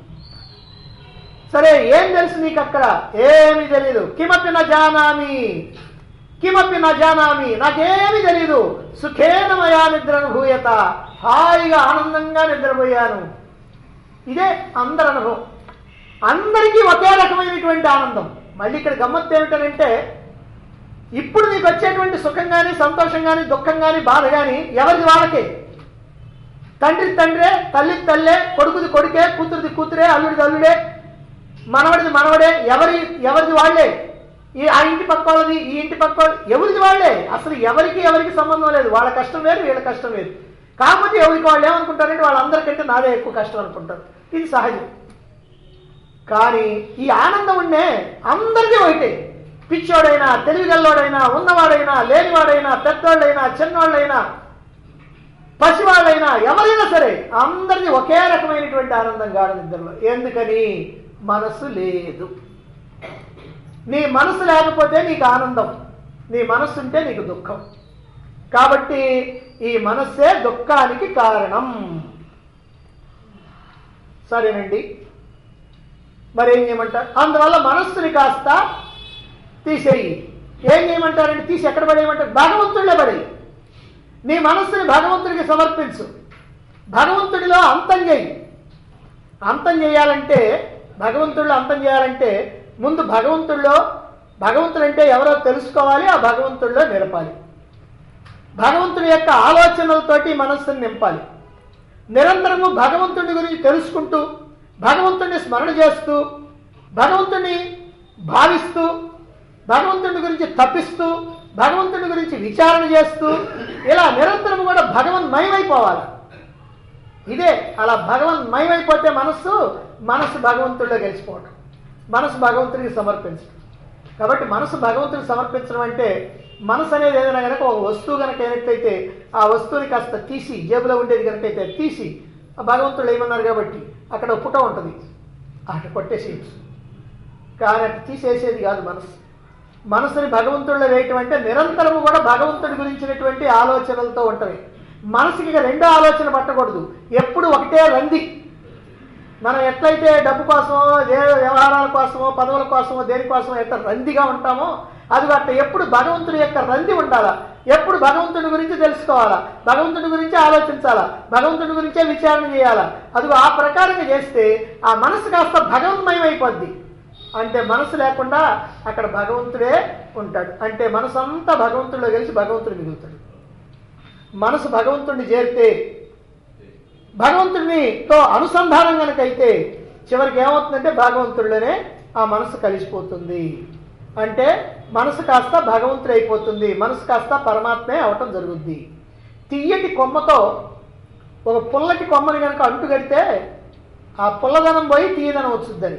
సరే ఏం తెలుసు నీకు అక్కడ? ఏమీ తెలీదు. కిమపి న జానామి, కిమపి న జానామి, నాకేమీ తెలీదు. సుఖేన మయా నిద్రనుభూయత, హాయిగా ఆనందంగా నిద్రపోయాను. ఇదే అందరి అనుభవం, అందరికీ ఒకే రకమైనటువంటి ఆనందం. మళ్ళీ ఇక్కడ గమ్మత్తు ఏమిటనంటే, ఇప్పుడు నీకు వచ్చేటువంటి సుఖం కానీ, సంతోషం కానీ, దుఃఖం కానీ, బాధ కానీ ఎవరిది వాళ్ళకే. తండ్రి తండ్రే, తల్లి తల్లే, కొడుకుది కొడుకే, కూతురిది కూతురే, అల్లుడిది అల్లుడే, మనవడిది మనవడే, ఎవరి ఎవరిది వాళ్లే. ఈ ఆ ఇంటి పక్క వాళ్ళది, ఈ ఇంటి పక్క వాళ్ళు, ఎవరిది వాళ్లే. అసలు ఎవరికి ఎవరికి సంబంధం లేదు. వాళ్ళ కష్టం వేరు, వీళ్ళ కష్టం వేరు. కాకపోతే ఎవరికి వాళ్ళు ఏమనుకుంటారంటే వాళ్ళందరికంటే నాదే ఎక్కువ కష్టం అనుకుంటారు. ఇది సహజం. కానీ ఈ ఆనందం ఉండే అందరికీ ఒకటే. పిచ్చోడైనా, తెలివిగల్లోడైనా, ఉన్నవాడైనా, లేనివాడైనా, పెద్దోళ్ళైనా, చిన్నవాళ్ళైనా, పసివాళ్ళైనా, ఎవరైనా సరే అందరిది ఒకే రకమైనటువంటి ఆనందం గాఢ నిద్రలో. ఎందుకని? మనసు లేదు. నీ మనసు లేకపోతే నీకు ఆనందం, నీ మనస్సు ఉంటే నీకు దుఃఖం. కాబట్టి ఈ మనస్సే దుఃఖానికి కారణం. సరేనండి, మరి ఏం చేయమంటారు? అందువల్ల మనస్సుని కాస్త తీసేయి. ఏం చేయమంటారంటే, తీసి ఎక్కడ పడేయమంటారు? భగవంతుడిలో పడేయి. నీ మనస్సుని భగవంతుడికి సమర్పించు. భగవంతుడిలో అంతం చేయి. అంతం చేయాలంటే, భగవంతుడిలో అంతం చేయాలంటే ముందు భగవంతుడిలో, భగవంతుడు అంటే ఎవరో తెలుసుకోవాలి, ఆ భగవంతుడిలో నిలపాలి. భగవంతుడి యొక్క ఆలోచనలతోటి మనస్సుని నింపాలి. నిరంతరము భగవంతుడి గురించి తెలుసుకుంటూ, భగవంతుడిని స్మరణ చేస్తూ, భగవంతుడిని భావిస్తూ, భగవంతుడి గురించి తప్పిస్తూ, భగవంతుడి గురించి విచారణ చేస్తూ, ఇలా నిరంతరం కూడా భగవన్మయమైపోవాలి. ఇదే అలా భగవన్మయమైపోతే మనస్సు మనసు భగవంతుడిలో గెలిచిపోవడం, మనసు భగవంతుడికి సమర్పించడం. కాబట్టి మనసు భగవంతుడికి సమర్పించడం అంటే, మనసు అనేది ఏదైనా కనుక ఒక వస్తువు కనుక అయినట్లయితే ఆ వస్తువుని కాస్త తీసి, జేబులో ఉండేది కనుకైతే తీసి, ఆ భగవంతుడు ఏమన్నారు కాబట్టి అక్కడ పుట ఉంటుంది, అక్కడ కొట్టేసేయచ్చు. కానీ అటు తీసేసేది కాదు మనసు. మనసుని భగవంతుడిలో వేయటం అంటే నిరంతరము కూడా భగవంతుడి గురించినటువంటి ఆలోచనలతో ఉంటుంది. మనసుకి ఇక రెండో ఆలోచన పట్టకూడదు, ఎప్పుడు ఒకటే రంది. మనం ఎట్లయితే డబ్బు కోసమో, ఏ వ్యవహారాల కోసమో, పదవుల కోసమో, దేనికోసమో ఎట్లా రందిగా ఉంటామో, అది అట్లా ఎప్పుడు భగవంతుడి యొక్క రంది ఉండాలా. ఎప్పుడు భగవంతుడి గురించి తెలుసుకోవాలా, భగవంతుడి గురించి ఆలోచించాలా, భగవంతుడి గురించే విచారణ చేయాలా. అది ఆ ప్రకారంగా చేస్తే ఆ మనసు కాస్త భగవన్మయమైపోద్ది. అంటే మనసు లేకుండా అక్కడ భగవంతుడే ఉంటాడు. అంటే మనసు అంతా భగవంతుడిలో కలిసి భగవంతుడు మిగులుతాడు. మనసు భగవంతుడిని చేరితే, భగవంతుడినితో అనుసంధానం కనుకైతే చివరికి ఏమవుతుందంటే భగవంతుడిలోనే ఆ మనసు కలిసిపోతుంది. అంటే మనసు కాస్త భగవంతుడు అయిపోతుంది, మనసు కాస్త పరమాత్మే అవటం జరుగుద్ది. తీయటి కొమ్మతో ఒక పుల్లటి కొమ్మని కనుక అంటు కడితే ఆ పుల్లదనం పోయి తీయదనం వచ్చుద్దని.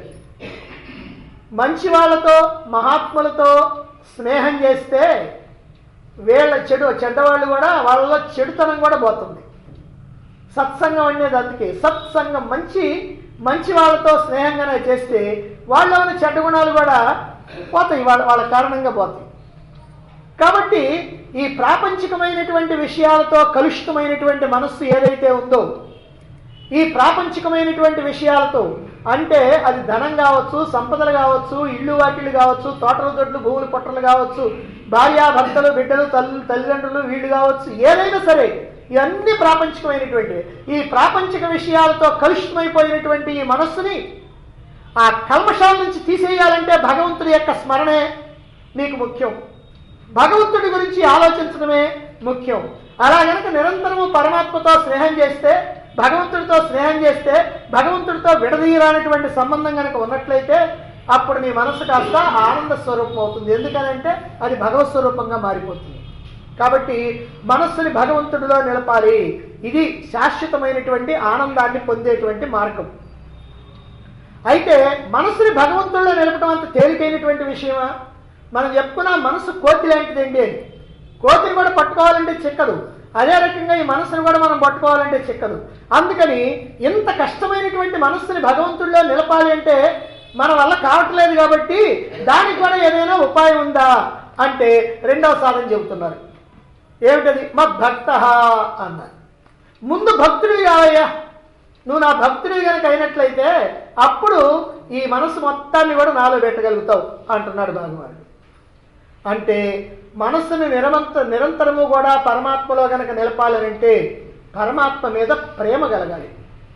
మంచి వాళ్ళతో, మహాత్ములతో స్నేహం చేస్తే వీళ్ళ చెడు చెడ్డవాళ్ళు కూడా, వాళ్ళలో చెడుతనం కూడా పోతుంది. సత్సంగం అనేది అందుకే. సత్సంగం, మంచి మంచి వాళ్ళతో స్నేహంగానే చేస్తే వాళ్ళ ఉన్న చెడ్డ గుణాలు కూడా పోతాయి, వాళ్ళ వాళ్ళ కారణంగా పోతాయి. కాబట్టి ఈ ప్రాపంచికమైనటువంటి విషయాలతో కలుషితమైనటువంటి మనస్సు ఏదైతే ఉందో, ఈ ప్రాపంచికమైనటువంటి విషయాలతో అంటే అది ధనం కావచ్చు, సంపదలు కావచ్చు, ఇళ్ళు వాకిళ్ళు కావచ్చు, తోటలు దొడ్లు, భూములు పొట్టలు కావచ్చు, భార్యాభర్తలు, బిడ్డలు, తల్లి తల్లిదండ్రులు వీళ్ళు కావచ్చు, ఏదైనా సరే ఇవన్నీ ప్రాపంచికమైనటువంటివి. ఈ ప్రాపంచిక విషయాలతో కలుషితమైపోయినటువంటి ఈ మనస్సుని ఆ కల్మషాల నుంచి తీసేయాలంటే భగవంతుడి యొక్క స్మరణే నీకు ముఖ్యం, భగవంతుడి గురించి ఆలోచించడమే ముఖ్యం. అలా గనక నిరంతరము పరమాత్మతో స్నేహం చేస్తే, భగవంతుడితో స్నేహం చేస్తే, భగవంతుడితో విడదీయరానటువంటి సంబంధం కనుక ఉన్నట్లయితే అప్పుడు నీ మనసు కాస్త ఆనంద స్వరూపం అవుతుంది. ఎందుకనంటే అది భగవత్ స్వరూపంగా మారిపోతుంది. కాబట్టి మనస్సుని భగవంతుడిలో నిలపాలి. ఇది శాశ్వతమైనటువంటి ఆనందాన్ని పొందేటువంటి మార్గం. అయితే మనస్సుని భగవంతుడిలో నిలపడం అంత తేలికైనటువంటి విషయమా? మనం చెప్పుకున్న మనసు కోతి లాంటిదండి అని. కోతిని కూడా పట్టుకోవాలంటే చిక్కదు. అదే రకంగా ఈ మనస్సును కూడా మనం పట్టుకోవాలంటే చిక్కదు. అందుకని ఇంత కష్టమైనటువంటి మనస్సుని భగవంతుడిలో నిలపాలి అంటే మన వల్ల కావట్లేదు. కాబట్టి దానికి కూడా ఏదైనా ఉపాయం ఉందా అంటే రెండవ సాధన చెబుతున్నారు. ఏమిటది? మద్భక్త అన్నారు. ముందు భక్తుడివి కావయ్యా, నువ్వు నా భక్తుడివి కనుక అయినట్లయితే అప్పుడు ఈ మనసు మొత్తాన్ని కూడా నాలో పెట్టగలుగుతావు అంటున్నాడు భగవానుడు. అంటే మనస్సుని నిరమంత నిరంతరము కూడా పరమాత్మలో కనుక నిలపాలనంటే పరమాత్మ మీద ప్రేమ కలగాలి,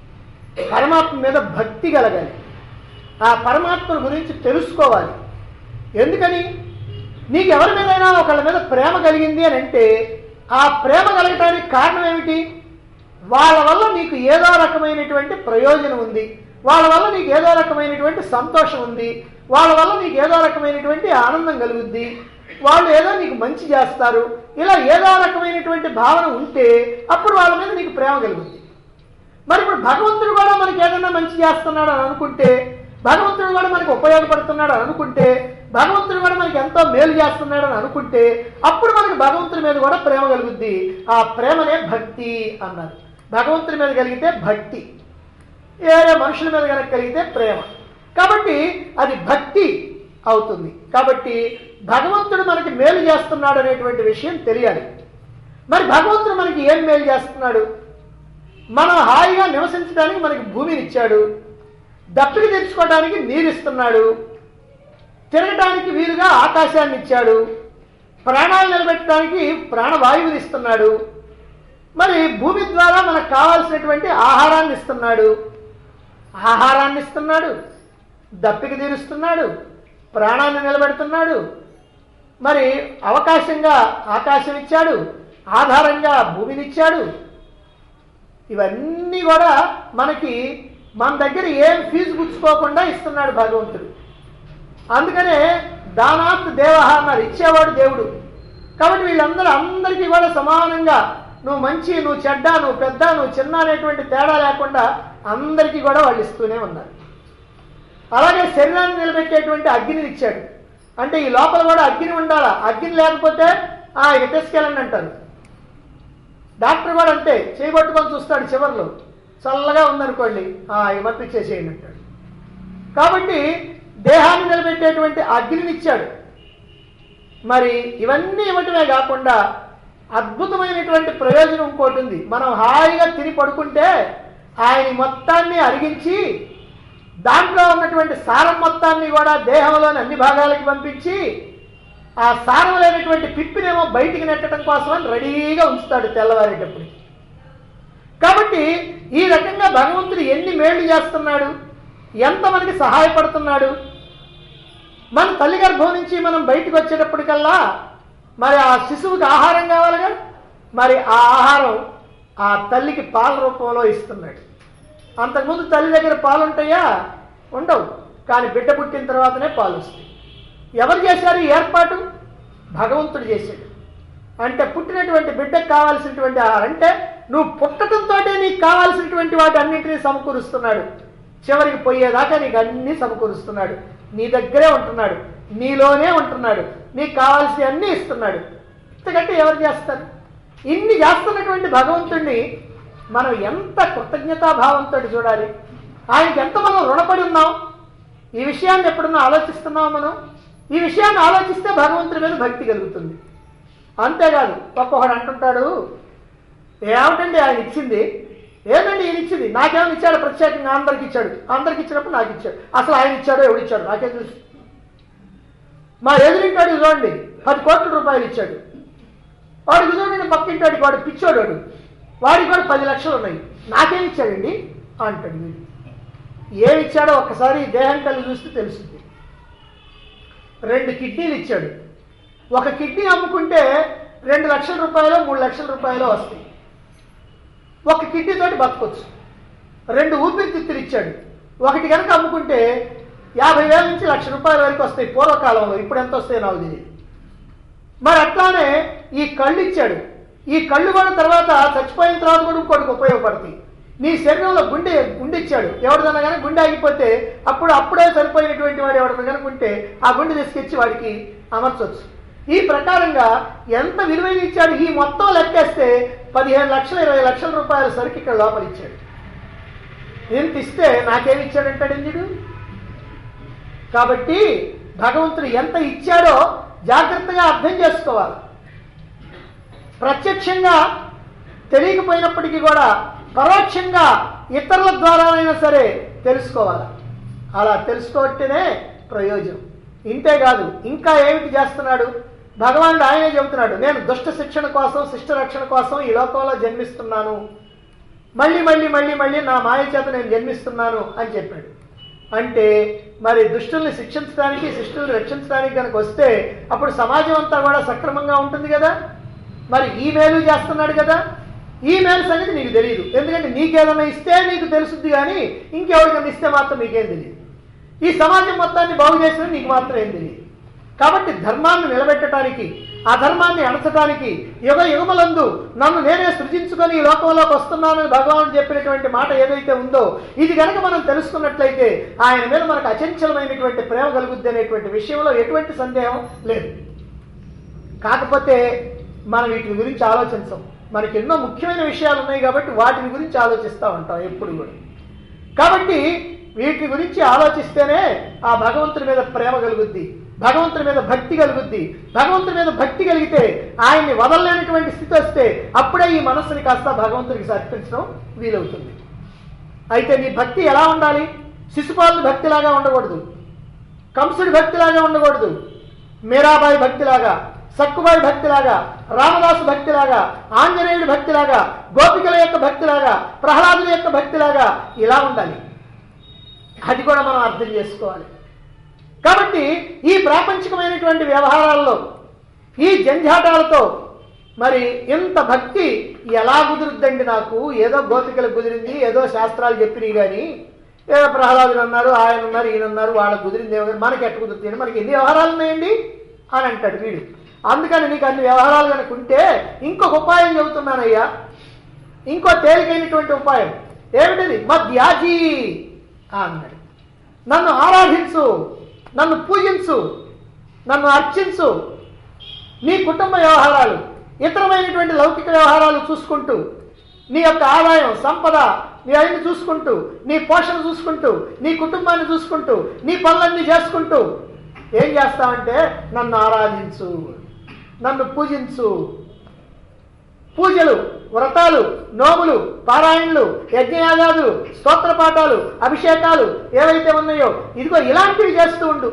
పరమాత్మ మీద భక్తి కలగాలి, ఆ పరమాత్మ గురించి తెలుసుకోవాలి. ఎందుకని? నీకు ఎవరి మీదైనా ఒకళ్ళ మీద ప్రేమ కలిగింది అని అంటే ఆ ప్రేమ కలగటానికి కారణం ఏమిటి? వాళ్ళ వల్ల నీకు ఏదో రకమైనటువంటి ప్రయోజనం ఉంది, వాళ్ళ వల్ల నీకు ఏదో రకమైనటువంటి సంతోషం ఉంది, వాళ్ళ వల్ల నీకు ఏదో రకమైనటువంటి ఆనందం కలుగుద్ది, వాళ్ళు ఏదో నీకు మంచి చేస్తారు, ఇలా ఏదో రకమైనటువంటి భావన ఉంటే అప్పుడు వాళ్ళ మీద నీకు ప్రేమ కలుగుద్ది. మరి ఇప్పుడు భగవంతుడు కూడా మనకి ఏదైనా మంచి చేస్తున్నాడు అని అనుకుంటే, భగవంతుడు కూడా మనకి ఉపయోగపడుతున్నాడు అని అనుకుంటే, భగవంతుడు కూడా మనకి ఎంతో మేలు చేస్తున్నాడు అని అనుకుంటే అప్పుడు మనకి భగవంతుడి మీద కూడా ప్రేమ కలుగుద్ది. ఆ ప్రేమనే భక్తి అన్నారు. భగవంతుడి మీద కలిగితే భక్తి, వేరే మనుషుల మీద కనుక కలిగితే ప్రేమ. కాబట్టి అది భక్తి అవుతుంది. కాబట్టి భగవంతుడు మనకి మేలు చేస్తున్నాడు అనేటువంటి విషయం తెలియాలి. మరి భగవంతుడు మనకి ఏం మేలు చేస్తున్నాడు? మనం హాయిగా నివసించడానికి మనకి భూమిని ఇచ్చాడు, దప్పికి తెచ్చుకోవడానికి నీరు ఇస్తున్నాడు, తిరగటానికి వీలుగా ఆకాశాన్ని ఇచ్చాడు, ప్రాణాలు నిలబెట్టడానికి ప్రాణవాయువుని ఇస్తున్నాడు, మరి భూమి ద్వారా మనకు కావాల్సినటువంటి ఆహారాన్ని ఇస్తున్నాడు, ఆహారాన్ని ఇస్తున్నాడు, దప్పికి తీరుస్తున్నాడు, ప్రాణాన్ని నిలబెడుతున్నాడు, మరి అవకాశంగా ఆకాశం ఇచ్చాడు, ఆధారంగా భూమిని ఇచ్చాడు. ఇవన్నీ కూడా మనకి మన దగ్గర ఏం ఫీజు పుచ్చుకోకుండా ఇస్తున్నాడు భగవంతుడు. అందుకనే దానాత్ దేవ అన్నారు, ఇచ్చేవాడు దేవుడు. కాబట్టి వీళ్ళందరూ అందరికీ కూడా సమానంగా నువ్వు మంచి, నువ్వు చెడ్డ, నువ్వు పెద్ద, నువ్వు చిన్న అనేటువంటి తేడా లేకుండా అందరికీ కూడా వాళ్ళు ఇస్తూనే ఉన్నారు. అలాగే శరీరాన్ని నిలబెట్టేటువంటి అగ్నిని ఇచ్చాడు. అంటే ఈ లోపల కూడా అగ్ని ఉండాలా, అగ్ని లేకపోతే ఇక తీసుకెళ్ళండి అంటారు. డాక్టర్ కూడా అంతే, చేయబట్టుకొని చూస్తాడు, చివర్లో చల్లగా ఉందనుకోండి ఇక పంపించేసేయండి అంటాడు. కాబట్టి దేహాన్ని నిలబెట్టేటువంటి అగ్నిని ఇచ్చాడు. మరి ఇవన్నీ ఇవ్వటమే కాకుండా అద్భుతమైనటువంటి ప్రయోజనం ఇంకోటి ఉంది. మనం హాయిగా తిని పడుకుంటే ఆయన మొత్తాన్ని అరిగించి దాంట్లో ఉన్నటువంటి సారం మొత్తాన్ని కూడా దేహంలోని అన్ని భాగాలకి పంపించి ఆ సారం లేనటువంటి పిప్పినేమో బయటికి నెట్టడం కోసం అని రెడీగా ఉంచుతాడు తెల్లవారేటప్పుడు. కాబట్టి ఈ రకంగా భగవంతుడు ఎన్ని మేళ్లు చేస్తున్నాడు, ఎంత మనకి సహాయపడుతున్నాడు. మన తల్లి గర్భం నుంచి మనం బయటకు వచ్చేటప్పటికల్లా మరి ఆ శిశువుకి ఆహారం కావాలిగా, మరి ఆ ఆహారం ఆ తల్లికి పాల రూపంలో ఇస్తున్నాడు. అంతకుముందు తల్లి దగ్గర పాలు ఉంటాయా? ఉండవు. కానీ బిడ్డ పుట్టిన తర్వాతనే పాలు వస్తాయి. ఎవరు చేశారు ఈ ఏర్పాటు? భగవంతుడు చేశాడు. అంటే పుట్టినటువంటి బిడ్డకు కావాల్సినటువంటి ఆహారం, అంటే నువ్వు పుట్టడంతో నీకు కావాల్సినటువంటి వాటి అన్నింటినీ సమకూరుస్తున్నాడు. చివరికి పోయేదాకా నీకు అన్నీ సమకూరుస్తున్నాడు. నీ దగ్గరే ఉంటున్నాడు, నీలోనే ఉంటున్నాడు, నీకు కావాల్సి అన్నీ ఇస్తున్నాడు. ఇంతకంటే ఎవరు చేస్తారు? ఇన్ని చేస్తున్నటువంటి భగవంతుడిని మనం ఎంత కృతజ్ఞతాభావంతో చూడాలి. ఆయనకి ఎంత మనం రుణపడి ఉన్నాం. ఈ విషయాన్ని ఎప్పుడన్నా ఆలోచిస్తున్నాం మనం? ఈ విషయాన్ని ఆలోచిస్తే భగవంతుడి మీద భక్తి కలుగుతుంది. అంతేకాదు ఒక్కొక్కడు అంటుంటాడు, ఏమిటండి ఆయన ఇచ్చింది, ఏదండి ఈయన ఇచ్చింది, నాకేమైనా ఇచ్చాడు ప్రత్యేకంగా? అందరికి ఇచ్చాడు, అందరికి ఇచ్చినప్పుడు నాకు ఇచ్చాడు. అసలు ఆయన ఇచ్చాడో ఎవడు ఇచ్చాడు నాకేం తెలుసు. మా ఎదురింటాడు చూడండి పది కోట్ల రూపాయలు ఇచ్చాడు, వాడికి చూడండి పక్కింటాడికి వాడు పిచ్చోడు, వాడు వాడికి కూడా పది లక్షలు ఉన్నాయి, నాకేం ఇచ్చాడండి అంటాడు. వీడు ఏమి ఇచ్చాడో ఒక్కసారి దేహం కలిగి చూస్తే తెలుస్తుంది. రెండు కిడ్నీలు ఇచ్చాడు. ఒక కిడ్నీ అమ్ముకుంటే రెండు లక్షల రూపాయలు మూడు లక్షల రూపాయలు వస్తాయి. ఒక కిడ్నీ తోటి బతకొచ్చు. రెండు ఊపిరితిత్తులు ఇచ్చాడు. ఒకటి కనుక అమ్ముకుంటే యాభై వేల నుంచి లక్ష రూపాయల వరకు వస్తాయి పూర్వకాలంలో. ఇప్పుడు ఎంత వస్తాయి నాకు తెలియదు. మరి అట్లానే ఈ కళ్ళు ఇచ్చాడు. ఈ కళ్ళు కూడా తర్వాత చచ్చిపోయిన తర్వాత కూడా ఇంకోటికి ఉపయోగపడతాయి. నీ శరీరంలో గుండె గుండె ఇచ్చాడు. ఎవరిదన్నా కానీ గుండె ఆగిపోతే అప్పుడు అప్పుడే సరిపోయినటువంటి వాడు ఎవరిని కనుకుంటే ఆ గుండె తీసుకొచ్చి వాడికి అమర్చవచ్చు. ఈ ప్రకారంగా ఎంత విలువైన ఇచ్చాడు, ఈ మొత్తం లెక్కేస్తే పదిహేను లక్షల ఇరవై లక్షల రూపాయల సరికి ఇక్కడ లోపల ఇచ్చాడు. ఎంత ఇస్తే నాకేమి ఇచ్చాడంటాడు ఇంద్రుడు. కాబట్టి భగవంతుడు ఎంత ఇచ్చాడో జాగ్రత్తగా అర్థం చేసుకోవాలి. ప్రత్యక్షంగా తెలియకపోయినప్పటికీ కూడా పరోక్షంగా ఇతరుల ద్వారానైనా సరే తెలుసుకోవాలి. అలా తెలుసుకోవటమే ప్రయోజనం. ఇంతేకాదు ఇంకా ఏమిటి చేస్తున్నాడు భగవానుడు? ఆయనే చెబుతున్నాడు, నేను దుష్ట శిక్షణ కోసం శిష్ట రక్షణ కోసం ఈ లోకంలో జన్మిస్తున్నాను, మళ్ళీ మళ్ళీ మళ్ళీ మళ్ళీ నా మాయ చేత నేను జన్మిస్తున్నాను అని చెప్పాడు. అంటే మరి దుష్టుల్ని శిక్షించడానికి శిష్టుల్ని రక్షించడానికి కనుక వస్తే అప్పుడు సమాజం అంతా కూడా సక్రమంగా ఉంటుంది కదా. మరి ఈ మేలు చేస్తున్నాడు కదా. ఈ మేలు సంగతి నీకు తెలియదు, ఎందుకంటే నీకేదైనా ఇస్తే నీకు తెలుసుద్ది, కానీ ఇంకెవరికైనా ఇస్తే మాత్రం నీకేం తెలియదు. ఈ సమాజం మొత్తాన్ని బాగు చేసిన నీకు మాత్రం ఏం తెలియదు. కాబట్టి ధర్మాన్ని నిలబెట్టడానికి, ఆ ధర్మాన్ని అణచడానికి యుగ యుగములందు నన్ను నేనే సృజించుకొని ఈ లోకంలోకి వస్తున్నానని భగవానుడు చెప్పినటువంటి మాట ఏదైతే ఉందో, ఇది కనుక మనం తెలుసుకున్నట్లయితే ఆయన మీద మనకు అచంచలమైనటువంటి ప్రేమ కలుగుద్ది అనేటువంటి విషయంలో ఎటువంటి సందేహం లేదు. కాకపోతే మనం వీటి గురించి ఆలోచించం. మనకి ఎన్నో ముఖ్యమైన విషయాలు ఉన్నాయి కాబట్టి వాటిని గురించి ఆలోచిస్తూ ఉంటాం ఎప్పుడు కూడా. కాబట్టి వీటి గురించి ఆలోచిస్తేనే ఆ భగవంతుడి మీద ప్రేమ కలుగుద్ది, భగవంతుడి మీద భక్తి కలుగుద్ది. భగవంతుడి మీద భక్తి కలిగితే ఆయన్ని వదలలేనటువంటి స్థితి వస్తే అప్పుడే ఈ మనస్సుని కాస్త భగవంతుడికి సమర్పించడం వీలవుతుంది. అయితే నీ భక్తి ఎలా ఉండాలి? శిశుపాలుని భక్తిలాగా ఉండకూడదు, కంసుడి భక్తిలాగా ఉండకూడదు, మీరాబాయి భక్తిలాగా, సక్కుబాయి భక్తిలాగా, రామదాసు భక్తిలాగా, ఆంజనేయుడి భక్తిలాగా, గోపికల యొక్క భక్తిలాగా, ప్రహ్లాదుల యొక్క భక్తిలాగా ఇలా ఉండాలి. అది కూడా మనం అర్థం చేసుకోవాలి. కాబట్టి ఈ ప్రాపంచికమైనటువంటి వ్యవహారాల్లో ఈ జంఝాటాలతో మరి ఇంత భక్తి ఎలా కుదురుద్దండి? నాకు ఏదో గోపికలకు కుదిరింది, ఏదో శాస్త్రాలు చెప్పినాయి, కానీ ఏదో ప్రహ్లాదులు అన్నారు, ఆయన ఉన్నారు, ఈయన ఉన్నారు, వాళ్ళకు కుదిరింది ఏమో, మనకి ఎట్ట కుదురుతాయండి? మనకి ఎన్ని వ్యవహారాలు ఉన్నాయండి అని అంటాడు వీడు. అందుకని నీకు అన్ని వ్యవహారాలు కనుక ఉంటే ఇంకొక ఉపాయం చెబుతున్నానయ్యా, ఇంకో తేలికైనటువంటి ఉపాయం. ఏమిటది? మద్యాజీ అన్నాడు. నన్ను ఆరాధించు, నన్ను పూజించు, నన్ను అర్చించు. నీ కుటుంబ వ్యవహారాలు, ఇతరమైనటువంటి లౌకిక వ్యవహారాలు చూసుకుంటూ, నీ యొక్క ఆదాయం, సంపద, నీ అన్ని చూసుకుంటూ, నీ పోషణ చూసుకుంటూ, నీ కుటుంబాన్ని చూసుకుంటూ, నీ పనులన్నీ చేసుకుంటూ ఏం చేస్తావంటే నన్ను ఆరాధించు, నన్ను పూజించు. పూజలు, వ్రతాలు, నోములు, పారాయణలు, యజ్ఞయాగాలు, స్తోత్ర పాఠాలు, అభిషేకాలు ఏవైతే ఉన్నాయో ఇదిగో ఇలాంటివి చేస్తూ ఉండు.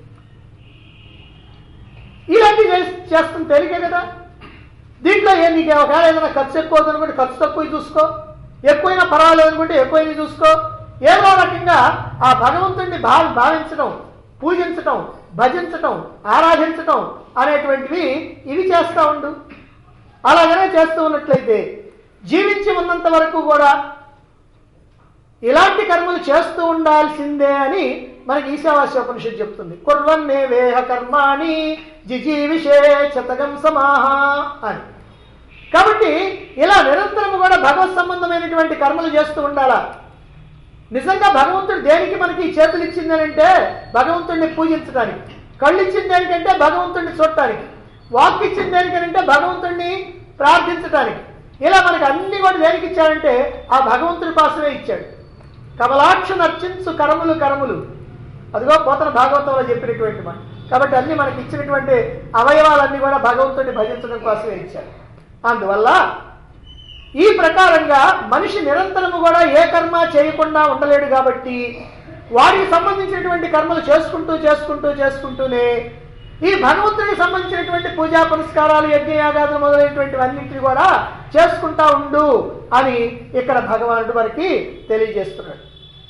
ఇలాంటివి చేస్తుంది తేలికే కదా. దీంట్లో ఏ నీకు ఒకవేళ ఏదైనా ఖర్చు ఎక్కువ అనుకుంటే ఖర్చు తక్కువ చూసుకో, ఎక్కువైనా పర్వాలేదు అనుకుంటే ఎక్కువైనా చూసుకో. ఏదో రకంగా ఆ భగవంతుడిని భావ భావించడం, పూజించటం, భజించటం, ఆరాధించటం అనేటువంటివి ఇవి చేస్తూ ఉండు. అలాగనే చేస్తూ ఉన్నట్లయితే జీవించి ఉన్నంత వరకు కూడా ఇలాంటి కర్మలు చేస్తూ ఉండాల్సిందే అని మనకి ఈశావాస్యోపనిషత్తు చెప్తుంది. కుర్వన్నే వేహ కర్మాణి జిజీవిషే శతగం సమాహ అని. కాబట్టి ఇలా నిరంతరం కూడా భగవత్ సంబంధమైనటువంటి కర్మలు చేస్తూ ఉండాలా. నిజంగా భగవంతుడు దేనికి మనకి చేతులు ఇచ్చిందని అంటే భగవంతుడిని పూజించడానికి, కళ్ళు ఇచ్చిన దేనికంటే భగవంతుడిని చూడటానికి, వాక్ ఇచ్చిన దేనికంటే భగవంతుడిని ప్రార్థించడానికి. ఇలా మనకి అన్ని కూడా దేనికి ఇచ్చాడంటే ఆ భగవంతుడి కోసమే ఇచ్చాడు. కమలాక్ష నర్చించు కరములు కరములు, అదిగో పోతన భాగవతంలో చెప్పినటువంటి మాట. కాబట్టి అన్ని మనకి ఇచ్చినటువంటి అవయవాలన్నీ కూడా భగవంతుడిని భజించడం కోసమే ఇచ్చాడు. అందువల్ల ఈ ప్రకారంగా మనిషి నిరంతరము కూడా ఏ కర్మ చేయకుండా ఉండలేడు. కాబట్టి వారికి సంబంధించినటువంటి కర్మలు చేసుకుంటూ చేసుకుంటూ చేసుకుంటూనే ఈ భగవంతుడికి సంబంధించినటువంటి పూజా పురస్కారాలు, యజ్ఞయాగాదులు మొదలైనటువంటివన్నింటినీ కూడా చేసుకుంటా ఉండు అని ఇక్కడ భగవానుడు మనకి తెలియజేస్తున్నాడు.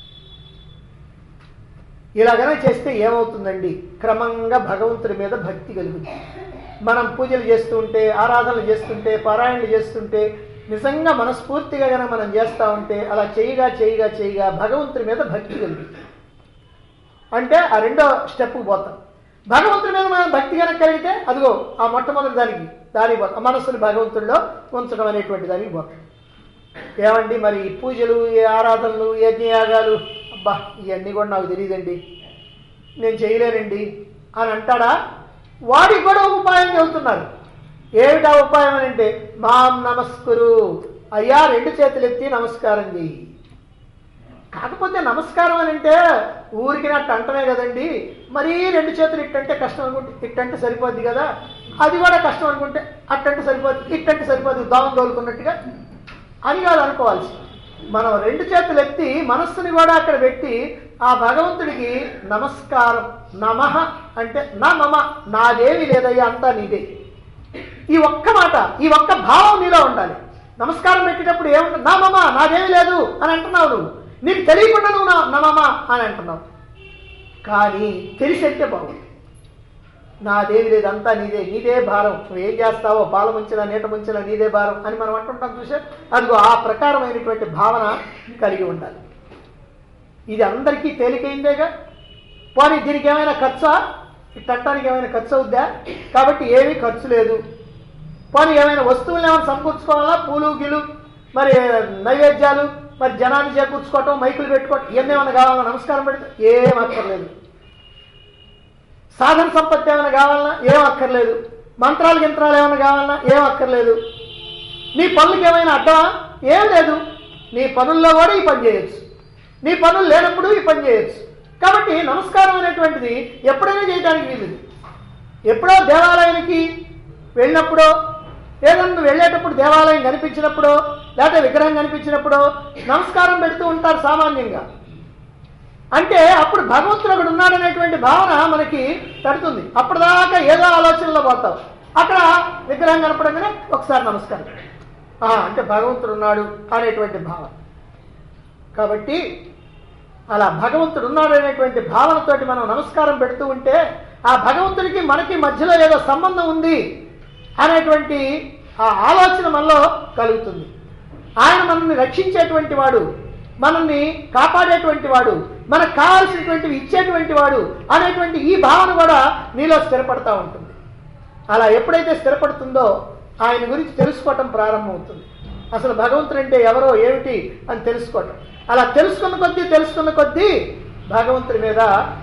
ఇలాగనే చేస్తే ఏమవుతుందండి? క్రమంగా భగవంతుడి మీద భక్తి కలుగుతుంది. మనం పూజలు చేస్తూ ఉంటే, ఆరాధనలు చేస్తుంటే, పారాయణలు చేస్తుంటే, నిజంగా మనస్ఫూర్తిగా కనుక మనం చేస్తూ ఉంటే అలా చేయగా చేయగా చేయగా భగవంతుడి మీద భక్తి కలుగుతుంది. అంటే ఆ రెండో స్టెప్కు పోతాం. భగవంతుడి మీద మనం భక్తి కనుక కలిగితే అదిగో ఆ మొట్టమొదటి దానికి దాని మనస్సుని భగవంతుడిలో ఉంచడం అనేటువంటి దానికి పోతాం. ఏమండి మరి ఈ పూజలు, ఈ ఆరాధనలు, యజ్ఞయాగాలు, అబ్బా ఇవన్నీ కూడా నాకు తెలియదండి, నేను చేయలేనండి అని అంటాడా? వాడికి కూడా ఉపాయం చెబుతున్నారు. ఏమిటా ఉపాయం అని అంటే, మాం నమస్కురు, అయ్యా రెండు చేతులు ఎత్తి నమస్కారం చెయ్యి. కాకపోతే నమస్కారం అని అంటే ఊరికి నట్టు అంటమే కదండి, మరీ రెండు చేతులు ఇట్టంటే కష్టం అనుకుంటే ఇట్టంటే సరిపోద్ది కదా, అది కూడా కష్టం అనుకుంటే అట్టంటే సరిపోద్ది, ఇట్టంటే సరిపోద్ది, దోమం తోలుకున్నట్టుగా అని కాదు అనుకోవాల్సి. మనం రెండు చేతులు ఎత్తి మనస్సుని కూడా అక్కడ పెట్టి ఆ భగవంతుడికి నమస్కారం, నమః అంటే నా మమ, నాదేమి లేదయ్యా అంతా నీదే, ఈ ఒక్క మాట, ఈ ఒక్క భావం నీలో ఉండాలి. నమస్కారం పెట్టేటప్పుడు ఏముంటుంది? నా మమ, నాదేమి లేదు అని అంటున్నావు నువ్వు, నీకు తెలియకుండా నువ్వు నా నమమ అని అంటున్నావు. కానీ తెలిసంటే బాగుంది. నాదేమి లేదు, అంతా నీదే, నీదే భారం, నువ్వు ఏం చేస్తావో పాల ముంచినా నీట ముంచినా నీదే భారం అని మనం అంటుంటాం చూసా. అదిగో ఆ ప్రకారమైనటువంటి భావన కలిగి ఉండాలి. ఇది అందరికీ తేలికైందేగా. పోనీ దీనికి ఏమైనా ఖర్చా? ఇట్టడానికి ఏమైనా ఖర్చు అవుద్దా? కాబట్టి ఏమీ ఖర్చు లేదు. పోనీ ఏమైనా వస్తువులు ఏమైనా సమకూర్చుకోవాలా? పూలు గిలు, మరి నైవేద్యాలు, మరి జనాన్ని చేకూర్చుకోవటం, మైకులు పెట్టుకోవటం, ఇవన్నీ ఏమైనా కావాలా? నమస్కారం పెడితే ఏం అక్కర్లేదు. సాధన సంపత్తి ఏమైనా కావాలన్నా ఏం అక్కర్లేదు. మంత్రాలు యంత్రాలు ఏమైనా కావాలన్నా ఏం అక్కర్లేదు. నీ పనులకి ఏమైనా అడ్డమా? ఏం లేదు. నీ పనుల్లో కూడా ఈ పని చేయొచ్చు, నీ పనులు లేనప్పుడు ఈ పని చేయొచ్చు. కాబట్టి నమస్కారం అనేటువంటిది ఎప్పుడైనా చేయడానికి వీలుది. ఎప్పుడో దేవాలయానికి వెళ్ళినప్పుడో, ఏదన్నా వెళ్ళేటప్పుడు దేవాలయం కనిపించినప్పుడో, లేకపోతే విగ్రహం కనిపించినప్పుడో నమస్కారం పెడుతూ ఉంటారు సామాన్యంగా. అంటే అప్పుడు భగవంతుడు అక్కడ ఉన్నాడనేటువంటి భావన మనకి తడుతుంది. అప్పటిదాకా ఏదో ఆలోచనలో పోతావు, అక్కడ విగ్రహం కనపడంగానే ఒకసారి నమస్కారం, అంటే భగవంతుడు ఉన్నాడు అనేటువంటి భావన. కాబట్టి అలా భగవంతుడు ఉన్నాడు అనేటువంటి భావనతోటి మనం నమస్కారం పెడుతూ ఉంటే ఆ భగవంతుడికి మనకి మధ్యలో ఏదో సంబంధం ఉంది అనేటువంటి ఆ ఆలోచన మనలో కలుగుతుంది. ఆయన మనల్ని రక్షించేటువంటి వాడు, మనల్ని కాపాడేటువంటి వాడు, మనకు కావాల్సినటువంటివి ఇచ్చేటువంటి వాడు అనేటువంటి ఈ భావన కూడా నీలో స్థిరపడతా ఉంటుంది. అలా ఎప్పుడైతే స్థిరపడుతుందో ఆయన గురించి తెలుసుకోవటం ప్రారంభమవుతుంది. అసలు భగవంతుడు అంటే ఎవరో ఏమిటి అని తెలుసుకోవటం. అలా తెలుసుకున్న కొద్దీ తెలుసుకున్న కొద్దీ భగవంతుడి మీద,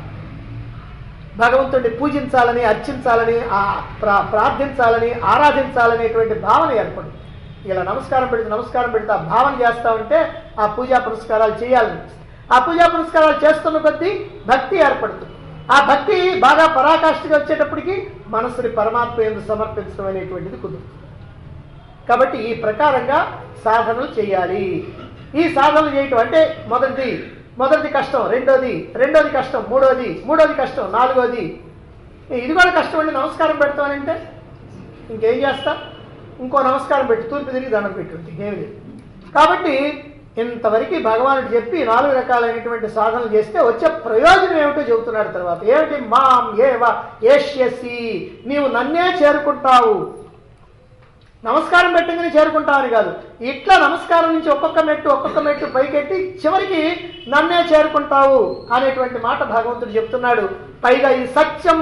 భగవంతుడిని పూజించాలని, అర్చించాలని, ప్రార్థించాలని, ఆరాధించాలనేటువంటి భావన ఏర్పడుతుంది. ఇలా నమస్కారం పెడితే నమస్కారం పెడితే ఆ భావన చేస్తా ఉంటే ఆ పూజా పురస్కారాలు చేయాలని, ఆ పూజా పురస్కారాలు చేస్తున్న కొద్దీ భక్తి ఏర్పడుతుంది. ఆ భక్తి బాగా పరాకాష్ఠగా వచ్చేటప్పటికి మనస్సుని పరమాత్మ యందు సమర్పించడం అనేటువంటిది కుదురుతుంది. కాబట్టి ఈ ప్రకారంగా సాధనలు చేయాలి. ఈ సాధనలు చేయటం అంటే మొదటిది మొదటిది కష్టం, రెండోది రెండోది కష్టం, మూడోది మూడోది కష్టం, నాలుగోది ఇది కూడా కష్టం అండి. నమస్కారం పెడతానంటే ఇంకేం చేస్తా? ఇంకో నమస్కారం పెట్టి తూర్పు తిరిగి దండం పెట్టి ఇంకేమి లేదు. కాబట్టి ఇంతవరకు భగవానుడు చెప్పి నాలుగు రకాలైనటువంటి సాధనలు చేస్తే వచ్చే ప్రయోజనం ఏమిటో చెబుతున్నాడు. తర్వాత ఏమిటి? మాం ఏవ ఏష్యసి, నీవు నన్నే చేరుకుంటావు. నమస్కారం పెట్టగానే చేరుకుంటావని కాదు, ఇట్లా నమస్కారం నుంచి ఒక్కొక్క మెట్టు ఒక్కొక్క మెట్టు పైకెట్టి చివరికి నన్నే చేరుకుంటావు అనేటువంటి మాట భగవంతుడు చెప్తున్నాడు. పైగా ఇది సత్యం,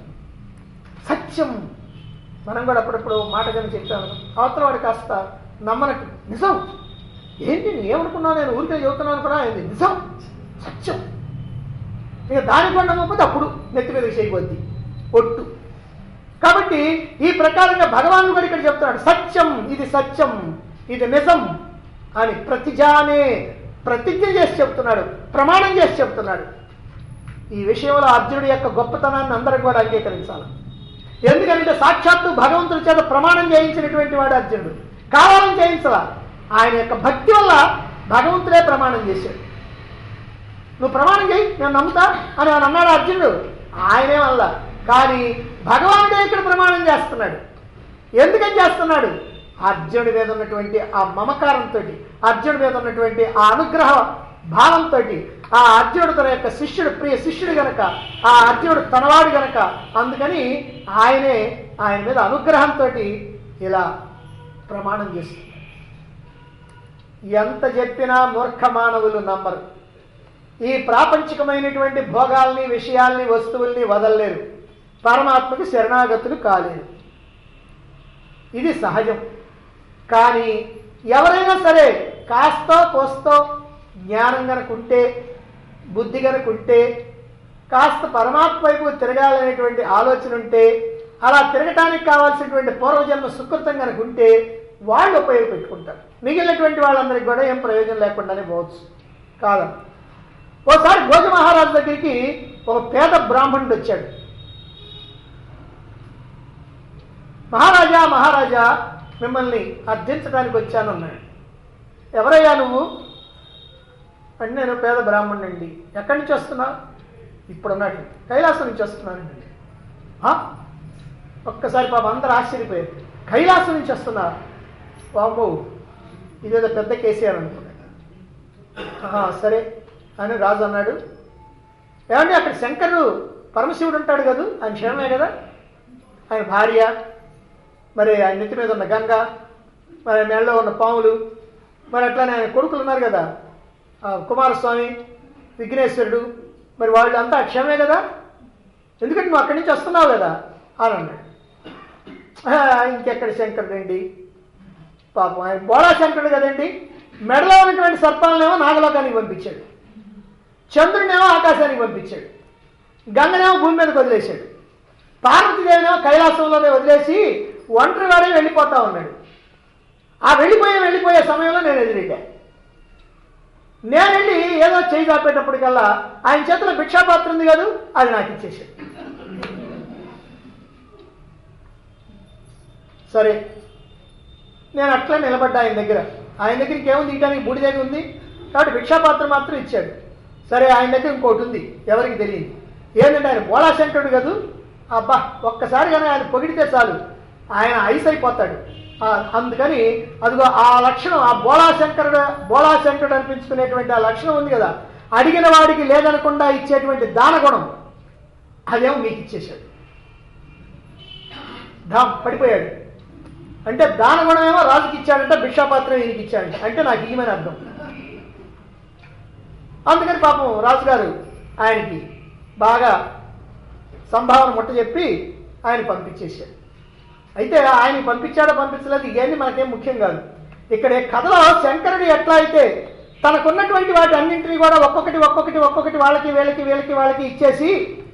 సత్యం. మనం కూడా అప్పుడప్పుడు మాట కానీ చెప్తాను, అవతల వాడు కాస్త నమ్మనట్టు, నిజం ఏంటి ఏమనుకున్నావు, నేను ఊరికే చెబుతున్నాను అనుకున్నా, ఏంటి నిజం, సత్యం. ఇక దాని కూడా నమ్మకపోతే అప్పుడు నెత్తి మీద చేయబోద్ది ఒట్టు. కాబట్టి ఈ ప్రకారంగా భగవానుడు కూడా ఇక్కడ చెప్తున్నాడు, సత్యం, ఇది సత్యం, ఇది నిజం అని ప్రతిజానే ప్రతిజ్ఞ చేసి చెప్తున్నాడు, ప్రమాణం చేసి చెప్తున్నాడు. ఈ విషయంలో అర్జునుడి యొక్క గొప్పతనాన్ని అందరం కూడా అంగీకరించాలి. ఎందుకంటే సాక్షాత్తు భగవంతుడి చేత ప్రమాణం చేయించినటువంటి వాడు అర్జునుడు. కావాలని చేయించాల, ఆయన యొక్క భక్తి వల్ల భగవంతుడే ప్రమాణం చేశాడు. నువ్వు ప్రమాణం చేయి, నేను నమ్ముతా అని ఆయన అన్నాడు అర్జునుడు. ఆయనే వల్ల, కానీ భగవానుడే ఇక్కడ ప్రమాణం చేస్తున్నాడు. ఎందుకని చేస్తున్నాడు? అర్జునుడి మీద ఉన్నటువంటి ఆ మమకారంతో, అర్జునుడి మీద ఉన్నటువంటి ఆ అనుగ్రహ భావంతో, ఆ అర్జునుడు తన యొక్క శిష్యుడు, ప్రియ శిష్యుడు గనక, ఆ అర్జునుడు తనవాడు గనక, అందుకని ఆయనే ఆయన మీద అనుగ్రహంతో ఇలా ప్రమాణం చేస్తుంది. ఎంత చెప్పినా మూర్ఖ మానవులు నమ్మరు. ఈ ప్రాపంచికమైనటువంటి భోగాల్ని, విషయాల్ని, వస్తువుల్ని వదలలేరు. పరమాత్మకు శరణాగతులు కాలేరు. ఇది సహజం. కానీ ఎవరైనా సరే కాస్తో కోస్తో జ్ఞానం కనుకుంటే, బుద్ధి కనుకుంటే, కాస్త పరమాత్మ వైపు తిరగాలనేటువంటి ఆలోచన ఉంటే, అలా తిరగటానికి కావాల్సినటువంటి పూర్వజన్మ సుకృతం కనుకుంటే వాళ్ళు ఉపయోగపెట్టుకుంటారు. మిగిలినటువంటి వాళ్ళందరికీ కూడా ఏం ప్రయోజనం లేకుండానే పోవచ్చు. కాదని ఓసారి భోజ మహారాజు దగ్గరికి ఒక పేద బ్రాహ్మణుడు వచ్చాడు. మహారాజా మహారాజా మిమ్మల్ని అర్థించడానికి వచ్చానన్నాడు. ఎవరయ్యా నువ్వు అంటే, నేను పేద బ్రాహ్మణుడండి. ఎక్కడి నుంచి వస్తున్నావు? ఇప్పుడు అన్నట్టు కైలాసం నుంచి వస్తున్నానండి. ఒక్కసారి పాప అందరూ ఆశ్చర్యపోయారు. కైలాసం నుంచి వస్తున్నా? బాబు ఇదేదో పెద్ద కేసీఆర్ అనుకున్నాడు. సరే అని రాజు అన్నాడు. ఏమండి అక్కడ శంకరుడు పరమశివుడు ఉంటాడు కదా, ఆయన క్షేమే కదా, ఆయన భార్య, మరి ఆయన నెత్తి మీద ఉన్న గంగ, మరి ఆయన మెడలో ఉన్న పాములు, మరి అట్లానే ఆయన కొడుకులు ఉన్నారు కదా, కుమారస్వామి, విఘ్నేశ్వరుడు, మరి వాళ్ళు అంతా క్షేమే కదా, ఎందుకంటే నువ్వు అక్కడి నుంచి వస్తున్నావు కదా అని అన్నాడు. ఇంకెక్కడ శంకరుడు అండి, పాపం ఆయన బోళా శంకరుడు కదండి. మెడలో ఉన్నటువంటి సర్పాలనేమో నాగలోకానికి పంపించాడు, చంద్రునేమో ఆకాశానికి పంపించాడు, గంగనేమో భూమి మీదకి వదిలేశాడు, పార్వతీదేవినేమో కైలాసంలోనే వదిలేసి ఒంటరివాడే వెళ్ళిపోతా ఉన్నాడు. ఆ వెళ్ళిపోయే వెళ్ళిపోయే సమయంలో నేను ఎదురెళ్ళా. నేను వెళ్ళి ఏదో చేయి చాపేటప్పటికల్లా ఆయన చేతిలో భిక్షాపాత్ర ఉంది కదా, అది నాకు ఇచ్చేసాడు. సరే నేను అట్లా నిలబడ్డా ఆయన దగ్గర. ఆయన దగ్గర ఇంకేముంది, తీయడానికి బూడి దగ్గర ఉంది కాబట్టి భిక్షాపాత్ర మాత్రం ఇచ్చాడు. సరే ఆయన దగ్గర ఇంకోటి ఉంది, ఎవరికి తెలియదు. ఏంటంటే ఆయన బోళాశంకరుడు కదా, అబ్బా ఒక్కసారి కానీ ఆయన పొగిడితే చాలు ఆయన ఐస్ అయిపోతాడు. అందుకని అదిగో ఆ లక్షణం, ఆ బోళాశంకరుడు బోళాశంకరుడు అనిపించుకునేటువంటి ఆ లక్షణం ఉంది కదా, అడిగిన వాడికి లేదనకుండా ఇచ్చేటువంటి దానగుణం, అదేమో మీకు ఇచ్చేశాడు. దా పడిపోయాడు. అంటే దానగుణం ఏమో రాజుకి ఇచ్చాడంటే, భిక్షాపాత్ర ఈయనకి ఇచ్చాడంట, అంటే నాకు ఈమెని అర్థం. అందుకని పాపం రాజుగారు ఆయనకి బాగా సంభావన ముట్ట చెప్పి ఆయన పంపించేశాడు. అయితే ఆయన పంపించాడో పంపించలేదు ఇవన్నీ మనకేం ముఖ్యం కాదు. ఇక్కడ కథలో శంకరుడు ఎట్లా అయితే తనకున్నటువంటి వాటి అన్నింటినీ కూడా ఒక్కొక్కటి ఒక్కొక్కటి ఒక్కొక్కటి వాళ్ళకి వీళ్ళకి వీళ్ళకి వాళ్ళకి ఇచ్చేసి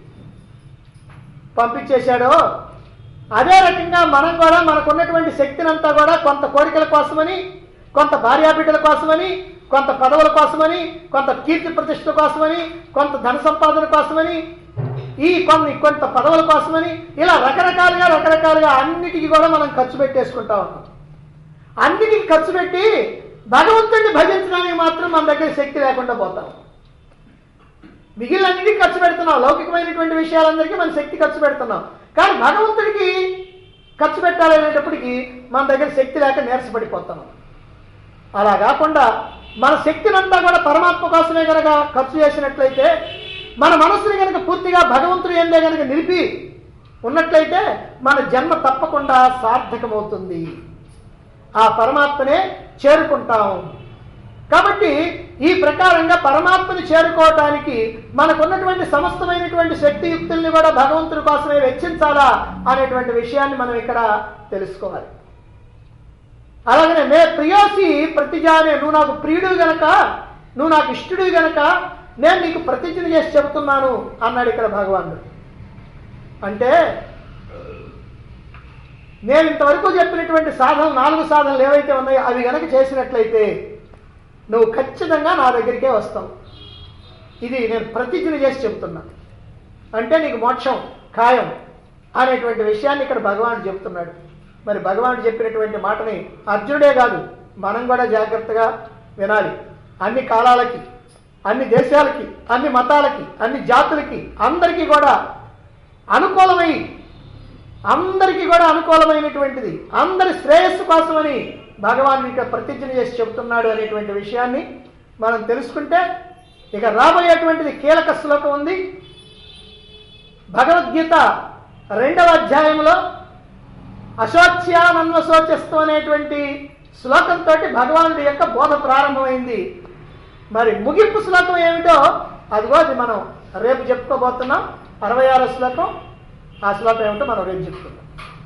పంపించేశాడో, అదే రకంగా మనం కూడా మనకున్నటువంటి శక్తిని అంతా కూడా కొంత కోరికల కోసమని, కొంత భార్యాబిడ్డల కోసమని, కొంత పదవుల కోసమని, కొంత కీర్తి ప్రతిష్టల కోసమని, కొంత ధన సంపాదన కోసమని, ఈ కొన్ని కొంత పదవుల కోసమని, ఇలా రకరకాలుగా రకరకాలుగా అన్నిటికీ కూడా మనం ఖర్చు పెట్టేసుకుంటా ఉన్నాం. అన్నిటికీ ఖర్చు పెట్టి భగవంతుడిని భజించడానికి మాత్రం మన దగ్గర శక్తి లేకుండా పోతాం. మిగిలినన్నిటికీ ఖర్చు పెడుతున్నాం, లౌకికమైనటువంటి విషయాలందరికీ మన శక్తి ఖర్చు పెడుతున్నాం. కానీ భగవంతుడికి ఖర్చు పెట్టాలనేటప్పటికీ మన దగ్గర శక్తి లేక నీరసపడిపోతాం. అలా కాకుండా మన శక్తినంతా కూడా పరమాత్మ కోసమే కనుక ఖర్చు చేసినట్లయితే, మన మనసుని కనుక పూర్తిగా భగవంతుడు ఏందే కనుక నిలిపి ఉన్నట్లయితే మన జన్మ తప్పకుండా సార్థకమవుతుంది, ఆ పరమాత్మనే చేరుకుంటాం. కాబట్టి ఈ ప్రకారంగా పరమాత్మని చేరుకోవటానికి మనకున్నటువంటి సమస్తమైనటువంటి శక్తియుక్తుల్ని కూడా భగవంతుడి కోసమే వెచ్చించాలా అనేటువంటి విషయాన్ని మనం ఇక్కడ తెలుసుకోవాలి. అలాగనే మే ప్రియోసి ప్రతిజానే, నువ్వు నాకు ప్రియుడు గనక, నువ్వు నాకు ఇష్టడు గనక నేను నీకు ప్రతిజ్ఞ చేసి చెబుతున్నాను అన్నాడు ఇక్కడ భగవానుడు. అంటే నేను ఇంతవరకు చెప్పినటువంటి సాధనలు, నాలుగు సాధనలు ఏవైతే ఉన్నాయో అవి గనక చేసినట్లయితే నువ్వు ఖచ్చితంగా నా దగ్గరికే వస్తావు. ఇది నేను ప్రతిజ్ఞ చేసి చెబుతున్నాను. అంటే నీకు మోక్షం ఖాయం అనేటువంటి విషయాన్ని ఇక్కడ భగవానుడు చెబుతున్నాడు. మరి భగవానుడు చెప్పినటువంటి మాటని అర్జునుడే కాదు మనం కూడా జాగ్రత్తగా వినాలి. అన్ని కాలాలకి, అన్ని దేశాలకి, అన్ని మతాలకి, అన్ని జాతులకి, అందరికీ కూడా అనుకూలమై, అందరికీ కూడా అనుకూలమైనటువంటిది, అందరి శ్రేయస్సు కోసమని భగవాన్ ఇక్కడ ప్రతిజ్ఞ చేసి చెబుతున్నాడు అనేటువంటి విషయాన్ని మనం తెలుసుకుంటే, ఇక రాబోయేటువంటిది కీలక శ్లోకం ఉంది. భగవద్గీత రెండవ అధ్యాయంలో అశోచ్యానన్వశోచస్తు అనేటువంటి శ్లోకంతో భగవానుడి యొక్క బోధ ప్రారంభమైంది. మరి ముగింపు శ్లోకం ఏమిటో అదిగో అది మనం రేపు చెప్పుకోబోతున్నాం. అరవై ఆరో శ్లోకం ఆ శ్లోకం ఏమిటో మనం రేపు చెప్పుకుందాం.